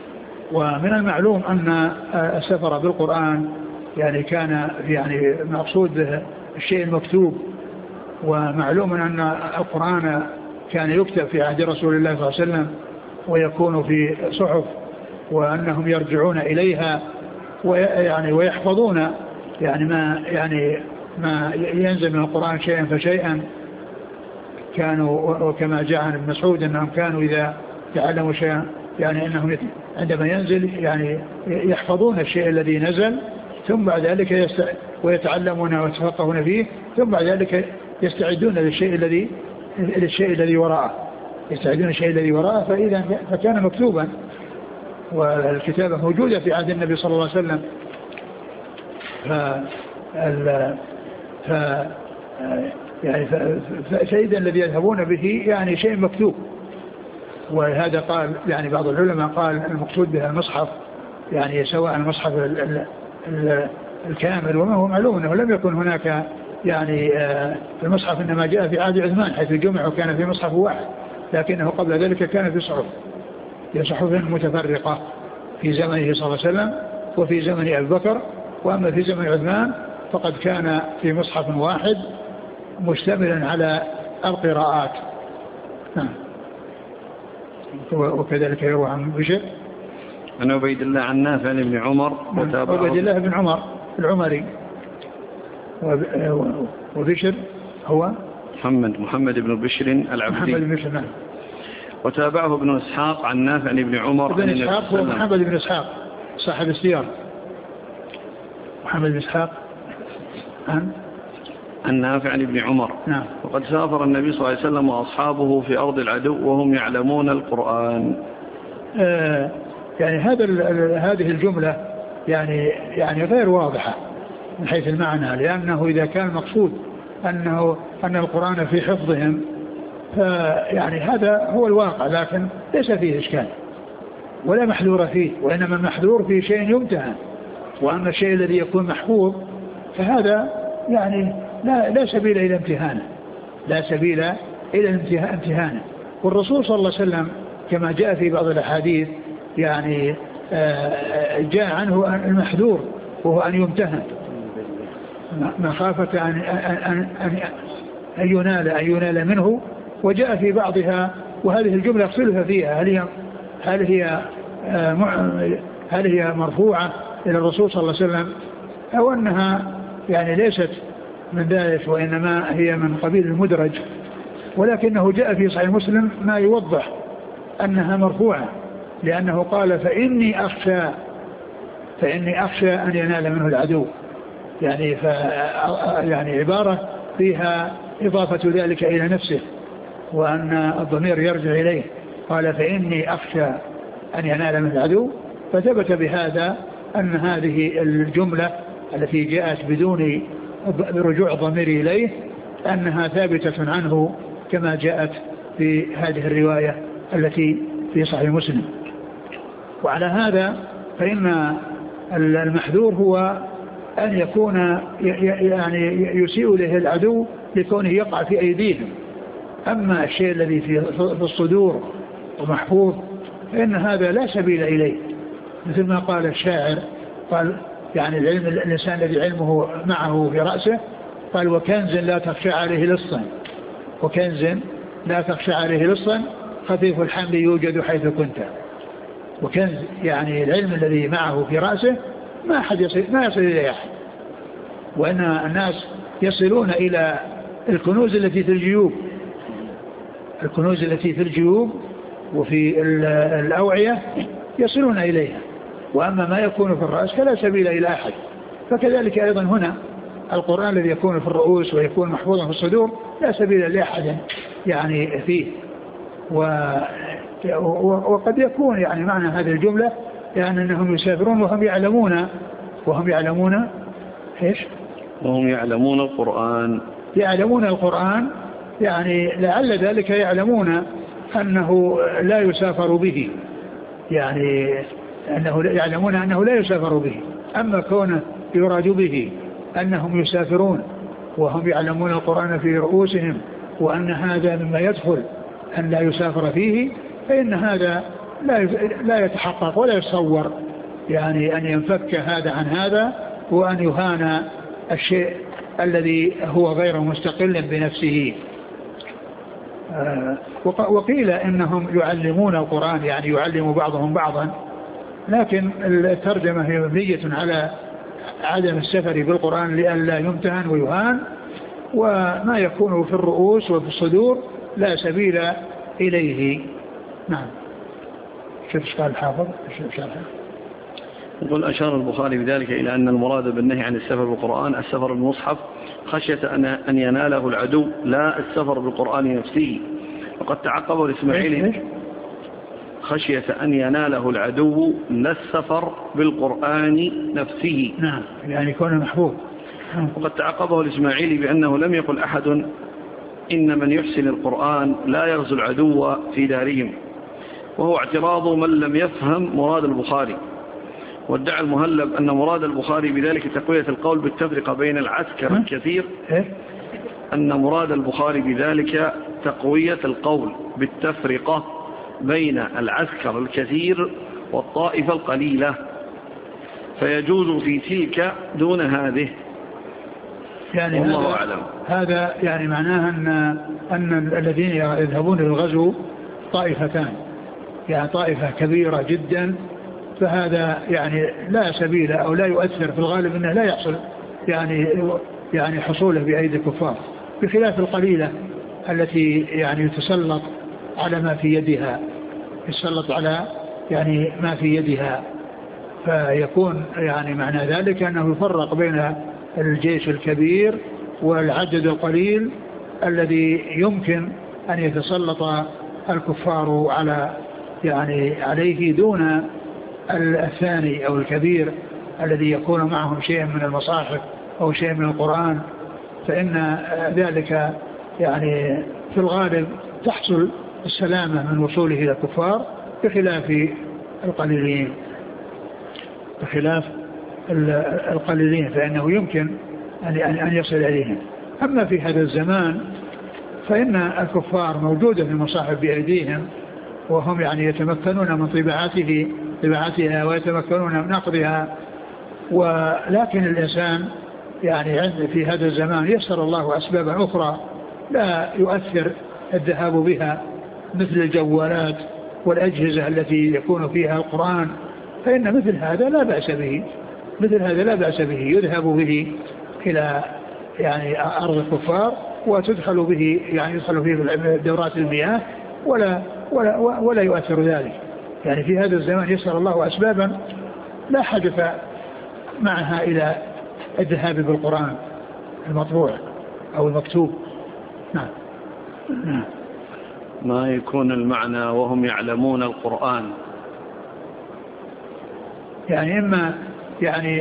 ومن المعلوم أن السفر بالقرآن يعني كان يعني مقصود به الشيء المكتوب، ومعلوم أن القرآن كان يكتب في عهد رسول الله صلى الله عليه وسلم ويكون في صحف، وأنهم يرجعون إليها ويعني ويحفظون يعني ما يعني ما ينزل من القرآن شيئا فشيئا. كانوا وكما جاء عن ابن مسعود أنهم كانوا إذا تعلموا شيئا يعني أنهم عندما ينزل يعني يحفظون الشيء الذي نزل، ثم بعد ذلك يست... ويتعلمون ويتفقهون فيه، ثم بعد ذلك يستعدون للشيء الذي للشيء الذي وراءه يستعدون الشيء الذي وراءه فإذا فكان مكتوبا، والكتابة موجودة في عهد النبي صلى الله عليه وسلم. ف ف يعني فإذا الذي يذهبون به يعني شيء مكتوب. وهذا قال يعني بعض العلماء قال المقصود بها المصحف، يعني سواء المصحف الكامل، وما هو معلوم أنه لم يكن هناك يعني المصحف إنما جاء في عهد عثمان حيث الجمع وكان في مصحف واحد، لكنه قبل ذلك كان في صحف في صحف متفرقة في زمنه صلى الله عليه وسلم وفي زمن أبي بكر. وأما في زمن عثمان فقد كان في مصحف واحد مشتملا على القراءات. نعم. وكذلك يروى عن بشر عن عبيد الله عن نافع بن عمر وتابعه عبيد الله بن عمر العمري، وبشر هو محمد محمد بن بشر العبدي محمد بن بشر. نعم. وتابعه ابن إسحاق عن نافع بن عمر. ابن إسحاق هو محمد بن إسحاق صاحب السيار. محمد بن إسحاق عن عن نافع بن عمر. نعم. وقد سافر النبي صلى الله عليه وسلم وأصحابه في أرض العدو وهم يعلمون القرآن. آه يعني هذا هذه الجملة يعني يعني غير واضحة من حيث المعنى، لأنه إذا كان مقصود أنه أن القرآن في حفظهم فيعني هذا هو الواقع، لكن ليس فيه إشكال ولا محذور فيه، وإنما المحذور في شيء يمتهن. وأما الشيء الذي يكون محفوظ فهذا يعني لا, لا سبيل إلى امتهانه لا سبيل إلى امتهانه. والرسول صلى الله عليه وسلم كما جاء في بعض الأحاديث يعني جاء عنه المحذور وهو أن يمتهن مخافة أن, أن, أن, أن ينال أن ينال منه. وجاء في بعضها وهذه الجملة اختلف فيها هل هي هل هي هل هي مرفوعة إلى الرسول صلى الله عليه وسلم أو أنها يعني ليست من ذلك وإنما هي من قبيل المدرج. ولكنه جاء في صحيح مسلم ما يوضح أنها مرفوعة، لأنه قال فإني أخشى فإني أخشى أن ينال منه العدو، يعني ف يعني عبارة فيها إضافة ذلك إلى نفسه وأن الضمير يرجع إليه. قال فإني أخشى أن ينال منه العدو، فثبت بهذا أن هذه الجملة التي جاءت بدون برجوع الضمير إليه أنها ثابتة عنه كما جاءت في هذه الرواية التي في صحيح مسلم. وعلى هذا فإن المحذور هو أن يكون يعني يسيء له العدو لكونه يقع في أيديهم. أما الشيء الذي في الصدور ومحفوظ فإن هذا لا سبيل إليه، مثل ما قال الشاعر قال يعني العلم الإنسان الذي علمه معه في رأسه قال وكنز لا تخشى عليه لصا وكنز لا تخشى عليه لصا خفيف الحمل يوجد حيث كنت. وكنز يعني العلم الذي معه في رأسه ما أحد يصل ما يصل إليه أحد، وأن الناس يصلون إلى الكنوز التي في الجيوب الكنوز التي في الجيوب وفي الأوعية يصلون إليها، وأما ما يكون في الرأس فلا سبيل إلى أحد. فكذلك أيضا هنا القرآن الذي يكون في الرؤوس ويكون محفوظا في الصدور لا سبيل لأحد يعني فيه. و... وقد يكون يعني معنى هذه الجملة يعني أنهم يسافرون وهم يعلمون وهم يعلمون إيش؟ وهم يعلمون القرآن يعلمون القرآن يعني لعل ذلك يعلمون أنه لا يسافر به، يعني أنه يعلمون أنه لا يسافر به. أما كونه يراد به أنهم يسافرون وهم يعلمون القرآن في رؤوسهم وأن هذا مما يدخل أن لا يسافر فيه، فإن هذا لا لا يتحقق ولا يتصور يعني أن ينفك هذا عن هذا وأن يهان الشيء الذي هو غير مستقل بنفسه. وقيل إنهم يعلمون القرآن يعني يعلم بعضهم بعضا، لكن الترجمة هي مبنية على عدم السفر بالقرآن لئلا يمتهن ويهان، وما يكون في الرؤوس وفي الصدور لا سبيل إليه. نعم. شوف قال الحافظ يقول أشار البخاري بذلك إلى أن المراد بالنهي عن السفر بالقرآن السفر بالمصحف خشية أن يناله العدو لا السفر بالقرآن نفسه، وقد تعقبه الإسماعيلي خشية أن يناله العدو لا السفر بالقرآن نفسه. نعم يعني يكون محبوب. وقد تعقبه الإسماعيلي بأنه لم يقل أحد إن من يحسن القرآن لا يغزو العدو في دارهم، وهو اعتراض من لم يفهم مراد البخاري. وادعى المهلب أن مراد البخاري بذلك تقوية القول بالتفرقة بين العسكر الكثير أن مراد البخاري بذلك تقوية القول بالتفرقة بين العسكر الكثير والطائفة القليلة، فيجوز في تلك دون هذه. يعني والله هذا أعلم. هذا يعني معناها أن, أن الذين يذهبون للغزو طائفتان، يعني طائفة كبيرة جدا، فهذا يعني لا سبيل أو لا يؤثر في الغالب أنه لا يحصل يعني يعني حصوله بأيدي الكفار، بخلاف القليلة التي يعني يتسلط على ما في يدها يتسلط على يعني ما في يدها، فيكون يعني معنى ذلك أنه يفرق بين الجيش الكبير والعدد القليل الذي يمكن أن يتسلط الكفار على يعني عليه دون الثاني أو الكبير الذي يكون معهم شيء من المصاحف أو شيء من القرآن، فإن ذلك يعني في الغالب تحصل السلامة من وصوله إلى الكفار بخلاف القليلين بخلاف القليلين فإنه يمكن أن يصل إليهم. أما في هذا الزمان فإن الكفار موجودة في المصاحف بأيديهم، وهم يعني يتمكنون من طباعته طباعتها ويتمكنون من نقضها، ولكن الإنسان يعني عند في هذا الزمان يسر الله أسبابا أخرى لا يؤثر الذهاب بها مثل الجوالات والأجهزة التي يكون فيها القرآن، فإن مثل هذا لا بأس به مثل هذا لا بأس به يذهب به إلى يعني أرض الكفار وتدخل به يعني يدخل فيه دورات المياه ولا ولا ولا يؤثر ذلك. يعني في هذا الزمان يسر الله أسبابا لا حدث معها إلى الذهاب بالقرآن المطبوع أو المكتوب. نعم. نعم. ما يكون المعنى وهم يعلمون القرآن، يعني إما يعني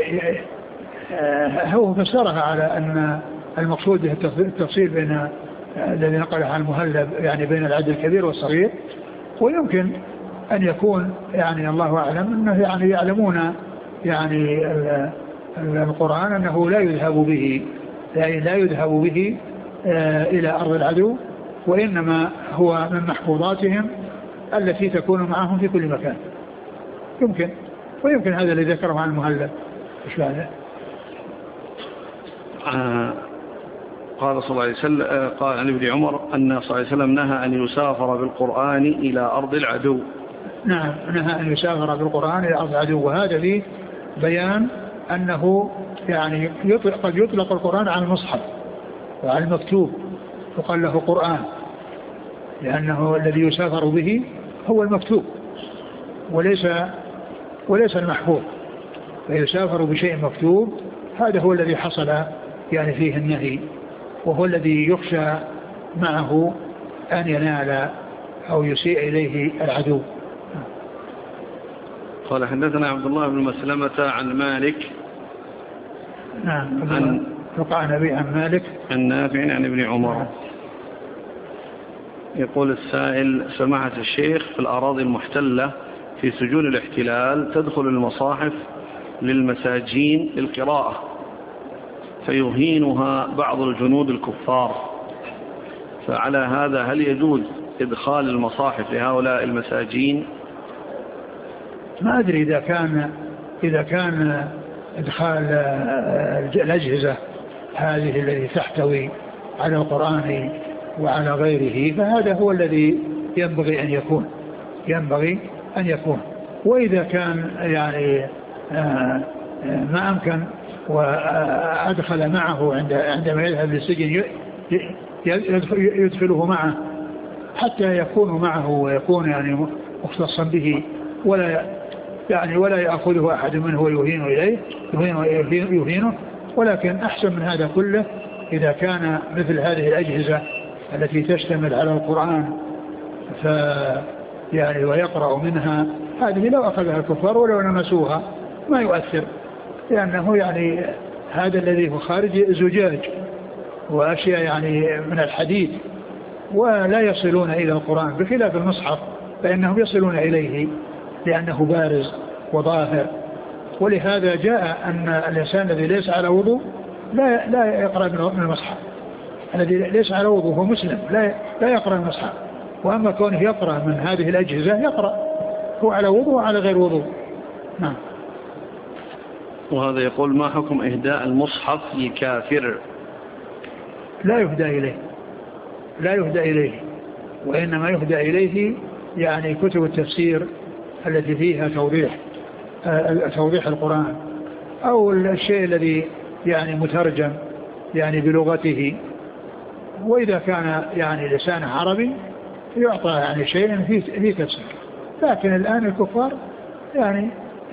هو فسرها على أن المقصود التفصيل بين الذي نقله عن المهلب يعني بين العدد الكبير والصغير، ويمكن أن يكون يعني الله أعلم أنه يعني يعلمون يعني القرآن أنه لا يذهب به يعني لا يذهب به إلى أرض العدو، وإنما هو من محفوظاتهم التي تكون معهم في كل مكان. يمكن ويمكن هذا الذي ذكره عن المهلب. إيش هذا؟ آه قال صلى الله عليه وسلم قال عن ابن عمر أن صلى الله عليه وسلم نهى أن يسافر بالقرآن إلى أرض العدو. نعم نهى أن يسافر بالقرآن إلى أرض العدو، وهذا فيه بيان أنه يعني يطلق قد يطلق القرآن على المصحف وعلى المكتوب وقال له قرآن، لأنه الذي يسافر به هو المكتوب وليس وليس المحفوظ، فيسافر بشيء مكتوب هذا هو الذي حصل يعني فيه النهي، وهو الذي يخشى معه أن ينال أو يسيء إليه العدو. قال حدثنا عبد الله بن مسلمة عن مالك. نعم عن وقع نبي عن مالك عن نافع عن ابن عمر. يقول السائل: سماحة الشيخ، في الأراضي المحتلة في سجون الاحتلال تدخل المصاحف للمساجين للقراءة فيهينها بعض الجنود الكفار، فعلى هذا هل يجوز إدخال المصاحف لهؤلاء المساجين ما أدري إذا كان إذا كان إدخال الأجهزة هذه التي تحتوي على القرآن وعلى غيره فهذا هو الذي ينبغي أن يكون ينبغي أن يكون وإذا كان يعني ما أمكن وأدخل معه عندما يذهب للسجن يدخله معه حتى يكون معه ويكون يعني مختصا به ولا يعني ولا يأخذه أحد منه ويهين إليه يهين يهينه ولكن أحسن من هذا كله إذا كان مثل هذه الأجهزة التي تشتمل على القرآن ف يعني ويقرأ منها هذه لو أخذها الكفار ولو لمسوها ما يؤثر لأنه يعني هذا الذي هو خارج زجاج وأشياء يعني من الحديد ولا يصلون إلى القرآن بخلاف المصحف فإنهم يصلون إليه لأنه بارز وظاهر ولهذا جاء أن الإنسان الذي ليس على وضوء لا لا يقرأ من المصحف الذي ليس على وضوء هو مسلم لا لا يقرأ المصحف وأما كونه يقرأ من هذه الأجهزة يقرأ هو على وضوء وعلى غير وضوء. نعم. وهذا يقول ما حكم إهداء المصحف لكافر؟ لا يهدى إليه لا يهدى إليه وإنما يهدى إليه يعني كتب التفسير التي فيها توضيح توضيح القرآن أو الشيء الذي يعني مترجم يعني بلغته وإذا كان يعني لسان عربي يعطى يعني شيء فيه فيه تفسير لكن الآن الكفار يعني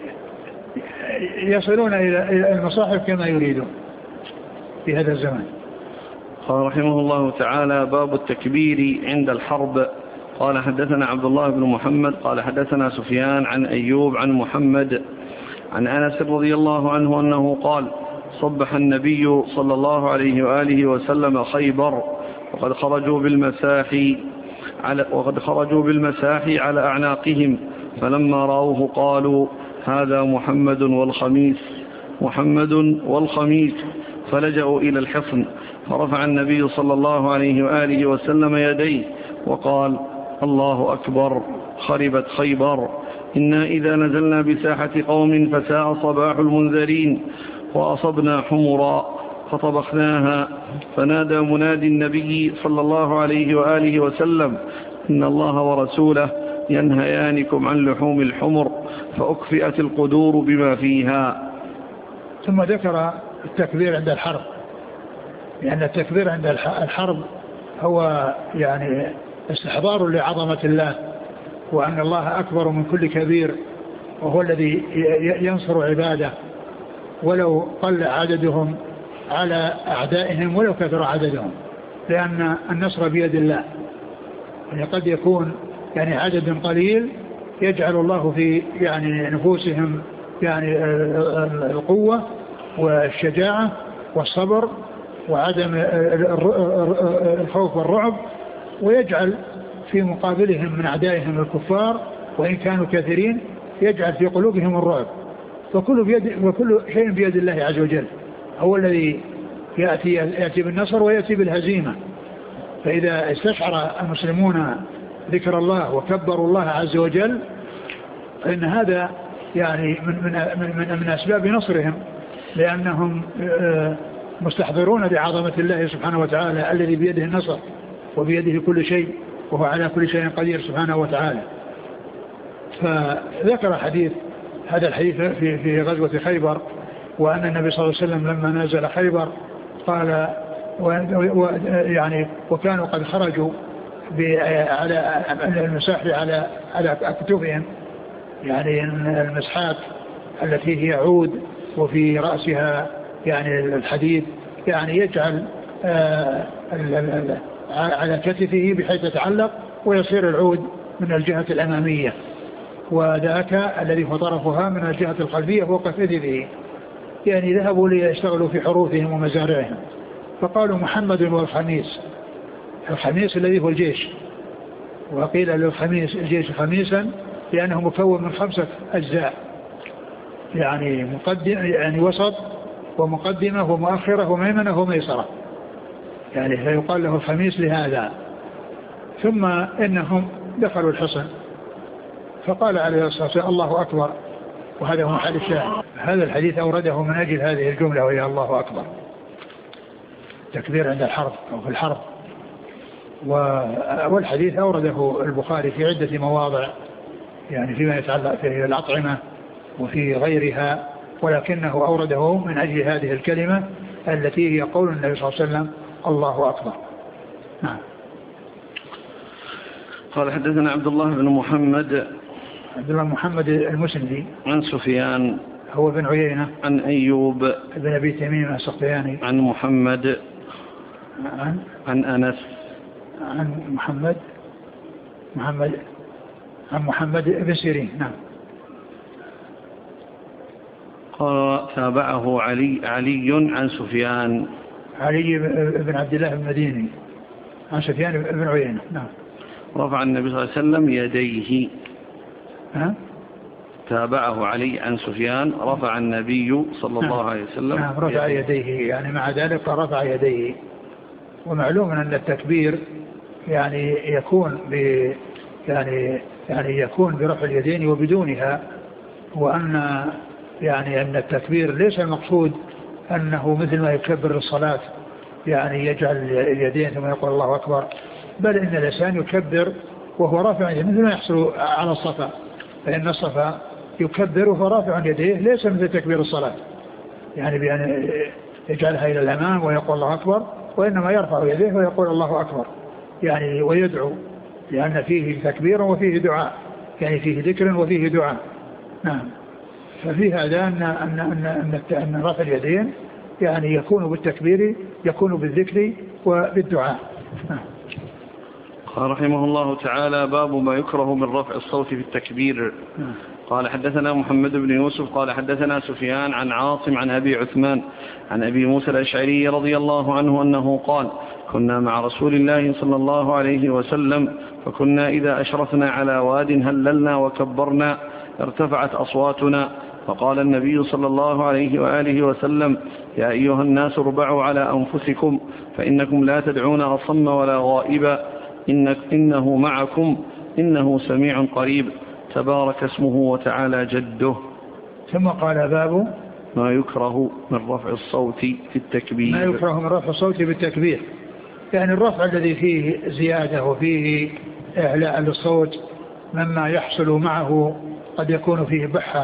يصلون إلى المصاحف كما يريدون في هذا الزمان. قال رحمه الله تعالى باب التكبير عند الحرب. قال حدثنا عبد الله بن محمد قال حدثنا سفيان عن أيوب عن محمد عن أنس رضي الله عنه أنه قال صبح النبي صلى الله عليه وآله وسلم خيبر وقد خرجوا بالمساحي على وقد خرجوا بالمساحي على أعناقهم فلما رأوه قالوا هذا محمد والخميس محمد والخميس فلجأوا إلى الحصن فرفع النبي صلى الله عليه وآله وسلم يديه وقال الله أكبر خربت خيبر إنا إذا نزلنا بساحة قوم فساء صباح المنذرين وأصبنا حمرا فطبخناها فنادى منادي النبي صلى الله عليه وآله وسلم إن الله ورسوله ينهيانكم عن لحوم الحمر فأكفئت القدور بما فيها. ثم ذكر التكبير عند الحرب لأن التكبير عند الحرب هو يعني استحضار لعظمة الله وأن الله أكبر من كل كبير وهو الذي ينصر عباده ولو قل عددهم على أعدائهم ولو كثر عددهم لأن النصر بيد الله يعني قد يكون يعني عدد قليل يجعل الله في يعني نفوسهم يعني القوة والشجاعة والصبر وعدم الخوف والرعب ويجعل في مقابلهم من أعدائهم الكفار وإن كانوا كثيرين يجعل في قلوبهم الرعب وكل, بيد وكل شيء بيد الله عز وجل هو الذي يأتي, يأتي بالنصر ويأتي بالهزيمة. فإذا استشعر المسلمون ذكر الله وكبروا الله عز وجل فإن هذا يعني من, من, من, من أسباب نصرهم لأنهم مستحضرون بعظمة الله سبحانه وتعالى الذي بيده النصر وبيده كل شيء وهو على كل شيء قدير سبحانه وتعالى. فذكر حديث هذا الحديث في, في غزوة خيبر وأن النبي صلى الله عليه وسلم لما نزل خيبر قال و يعني وكانوا قد خرجوا على المساح على على أكتفهم يعني المسحات التي هي عود وفي رأسها يعني الحديد يعني يجعل على كتفه بحيث يتعلق ويصير العود من الجهة الأمامية وذاك الذي هو طرفها من الجهة الخلفية فوق كتفه يعني ذهبوا ليشتغلوا في حروثهم ومزارعهم فقالوا محمد والخميس الخميس الذي هو الجيش وقيل للخميس الجيش خميسا لأنه مكون من خمسة أجزاء يعني مقدم يعني وسط ومقدمة ومؤخرة وميمنة وميسرة يعني فيقال له الخميس لهذا. ثم إنهم دخلوا الحصن فقال عليه الصلاة والسلام الله أكبر، وهذا هو محل الشاهد. هذا الحديث أورده من أجل هذه الجملة وهي الله أكبر، تكبير عند الحرب أو في الحرب. والحديث أورده البخاري في عدة مواضع، يعني فيما يتعلق في الأطعمة وفي غيرها، ولكنه أورده من أجل هذه الكلمة التي هي قول النبي صلى الله عليه وسلم الله أكبر. نعم. قال حدثنا عبد الله بن محمد عبد الله محمد المسندي عن سفيان هو بن عيينة عن أيوب بن أبي تميم السختياني عن محمد عن عن أنس عن محمد محمد عن محمد بن سيرين. نعم. قال تابعه علي علي عن سفيان علي بن عبد الله المديني عن سفيان بن عيينة. نعم. رفع النبي صلى الله عليه وسلم يديه. ها؟ تابعه علي عن سفيان رفع النبي صلى الله نعم. عليه وسلم نعم رفع يديه. يديه يعني مع ذلك رفع يديه. ومعلوم أن التكبير يعني يكون ب يعني يعني يكون برفع اليدين وبدونها، وأن يعني أن التكبير ليس المقصود أنه مثل ما يكبر الصلاة يعني يجعل اليدين ثم يقول الله أكبر، بل إن الإنسان يكبر وهو رافع يديه مثل ما يحصل على الصفا، فإن الصفا يكبر وهو رافع يديه ليس مثل تكبير الصلاة يعني بأن يجعلها إلى الأمام ويقول الله أكبر، وإنما يرفع يديه ويقول الله أكبر يعني ويدعو، لأن فيه تكبير وفيه دعاء، يعني فيه ذكر وفيه دعاء. نعم. ففي هذا أن, أن, أن, أن, أن رفع اليدين يعني يكون بالتكبير يكون بالذكر وبالدعاء. نعم. قال رحمه الله تعالى باب ما يكره من رفع الصوت في التكبير. نعم. قال حدثنا محمد بن يوسف قال حدثنا سفيان عن عاصم عن أبي عثمان عن أبي موسى الأشعري رضي الله عنه أنه قال كنا مع رسول الله صلى الله عليه وسلم فكنا إذا أشرفنا على واد هللنا وكبرنا ارتفعت أصواتنا، فقال النبي صلى الله عليه وآله وسلم يا أيها الناس اربعوا على أنفسكم فإنكم لا تدعون أصم ولا غائبا إنك إنه معكم إنه سميع قريب تبارك اسمه وتعالى جده. ثم قال باب ما يكره من رفع الصوت في التكبير. ما يكره من رفع الصوت بالتكبير، يعني الرفع الذي فيه زيادة وفيه إعلاء للصوت مما يحصل معه قد يكون فيه بحة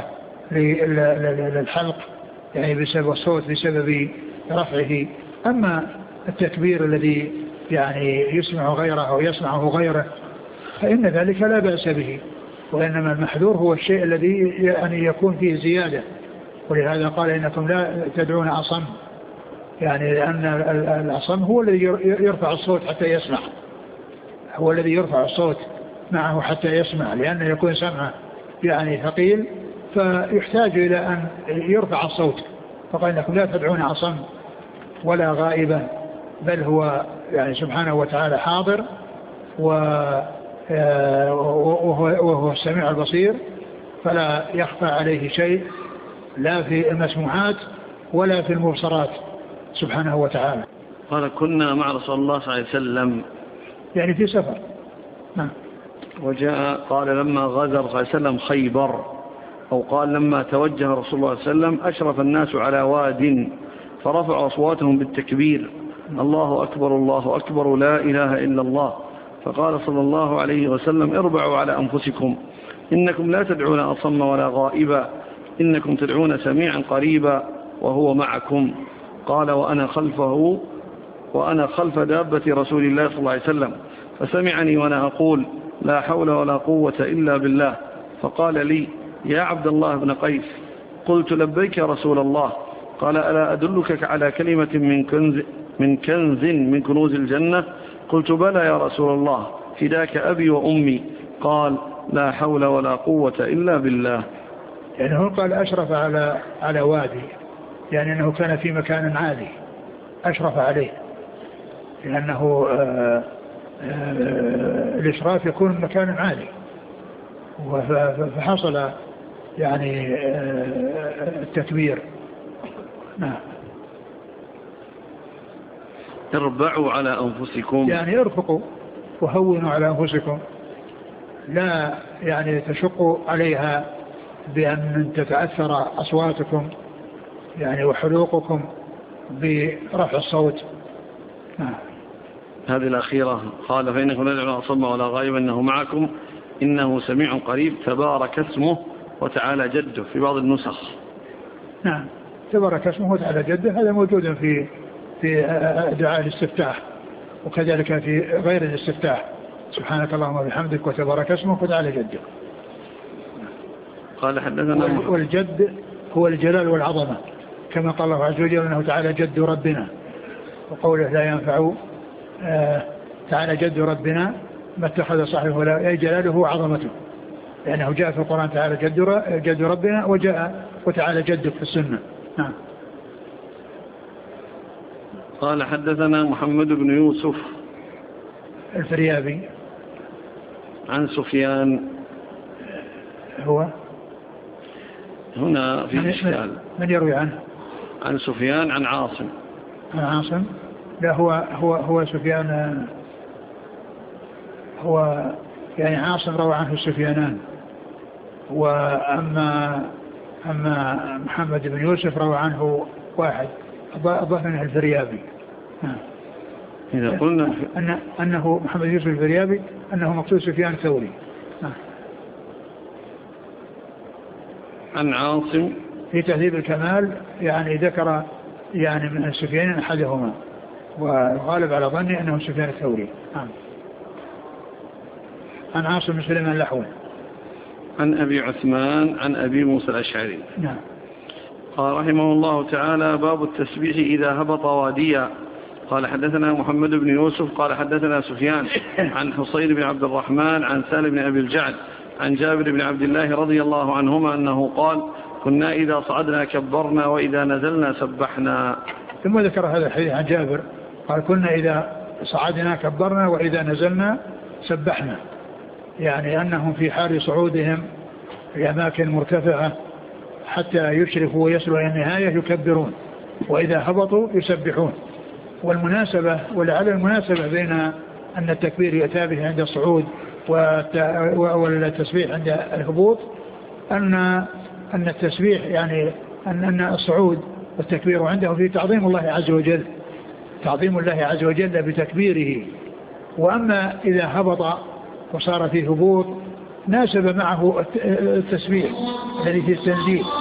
للحلق يعني بسبب الصوت بسبب رفعه. أما التكبير الذي يعني يسمع غيره أو يسمعه غيره فإن ذلك لا بأس به، وإنما المحذور هو الشيء الذي يعني يكون فيه زيادة، ولهذا قال إنكم لا تدعون أصم، يعني لأن الأصم هو الذي يرفع الصوت حتى يسمع، هو الذي يرفع الصوت معه حتى يسمع، لأنه يكون سمعه يعني ثقيل فيحتاج إلى أن يرفع الصوت. فقال إنكم لا تدعون أصم ولا غائبا، بل هو يعني سبحانه وتعالى حاضر وهو السميع البصير، فلا يخفى عليه شيء لا في المسموعات ولا في المبصرات سبحانه وتعالى. قال كنا مع رسول الله صلى الله عليه وسلم يعني في سفر. نعم. وجاء قال لما غزا صلى الله عليه وسلم خيبر، أو قال لما توجه رسول الله صلى الله عليه وسلم أشرف الناس على واد فرفعوا أصواتهم بالتكبير الله أكبر الله أكبر لا إله إلا الله، فقال صلى الله عليه وسلم اربعوا على أنفسكم إنكم لا تدعون أصم ولا غائبا إنكم تدعون سميعا قريبا وهو معكم. قال وأنا خلفه وأنا خلف دابة رسول الله صلى الله عليه وسلم فسمعني وأنا أقول لا حول ولا قوة إلا بالله، فقال لي يا عبد الله بن قيس، قلت لبيك يا رسول الله، قال ألا أدلك على كلمة من كنز من كنز من كنوز الجنة؟ قلت بلى يا رسول الله فداك أبي وأمي، قال لا حول ولا قوة إلا بالله. يعني هو قال أشرف على على وادي، يعني أنه كان في مكان عالي أشرف عليه، لأنه آآ آآ الإشراف يكون مكان عالي، فحصل يعني التكبير. نعم. اربعوا على أنفسكم، يعني ارفقوا وهونوا على أنفسكم، لا يعني تشق عليها بأن تتأثر أصواتكم يعني وحلوقكم برفع الصوت. نعم. هذه الأخيرة قال فإنكم لا تدعون أصم ولا غائب إنه معكم إنه سميع قريب تبارك اسمه وتعالى جده في بعض النسخ. نعم تبارك اسمه وتعالى جده هذا موجود في في دعاء الاستفتاح وكذلك في غير الاستفتاح سبحانك اللهم وبحمدك وتبارك اسمك وتعالى جدك. قال حدثنا والجد هو الجلال والعظمة كما قال الله عز وجل أنه تعالى جد ربنا وقوله لا ينفع آه تعالى جد ربنا ما اتخذ صاحبه ولا أي جلاله وعظمته لأنه جاء في القرآن تعالى جد, جد ربنا وجاء وتعالى جدك في السنة. نعم. قال حدثنا محمد بن يوسف الفريابي عن سفيان هو هنا في إشكال من يروي عنه عن سفيان عن عاصم عن عاصم لا هو هو هو سفيان هو يعني عاصم روى عنه السفيانان وأما أما محمد بن يوسف روى عنه واحد أضاف منه الفريابي. إذا قلنا أن أنه محمد يوسف الفريابي أنه مقصود سفيان الثوري. عن عاصم في تهذيب الكمال يعني ذكر يعني من السفيانين أحدهما والغالب على ظني أنه سفيان الثوري. نعم. عن عاصم بن سليمان الأحول عن أبي عثمان عن أبي موسى الأشعري. نعم. قال رحمه الله تعالى باب التسبيح إذا هبط واديا. قال حدثنا محمد بن يوسف قال حدثنا سفيان عن حصين بن عبد الرحمن عن سالم بن أبي الجعد عن جابر بن عبد الله رضي الله عنهما أنه قال كنا إذا صعدنا كبرنا وإذا نزلنا سبحنا. ثم ذكر هذا الحديث عن جابر قال كنا إذا صعدنا كبرنا وإذا نزلنا سبحنا يعني أنهم في حال صعودهم في أماكن مرتفعة حتى يشرفوا ويصلوا إلى النهاية يكبرون وإذا هبطوا يسبحون. والمناسبة ولعل المناسبة بين أن التكبير يأتى به عند الصعود والتسبيح عند الهبوط أن أن التسبيح يعني أن أن الصعود والتكبير عنده في تعظيم الله عز وجل تعظيم الله عز وجل بتكبيره. وأما إذا هبط وصار فيه هبوط ناسب معه التسبيح الذي في التنزيل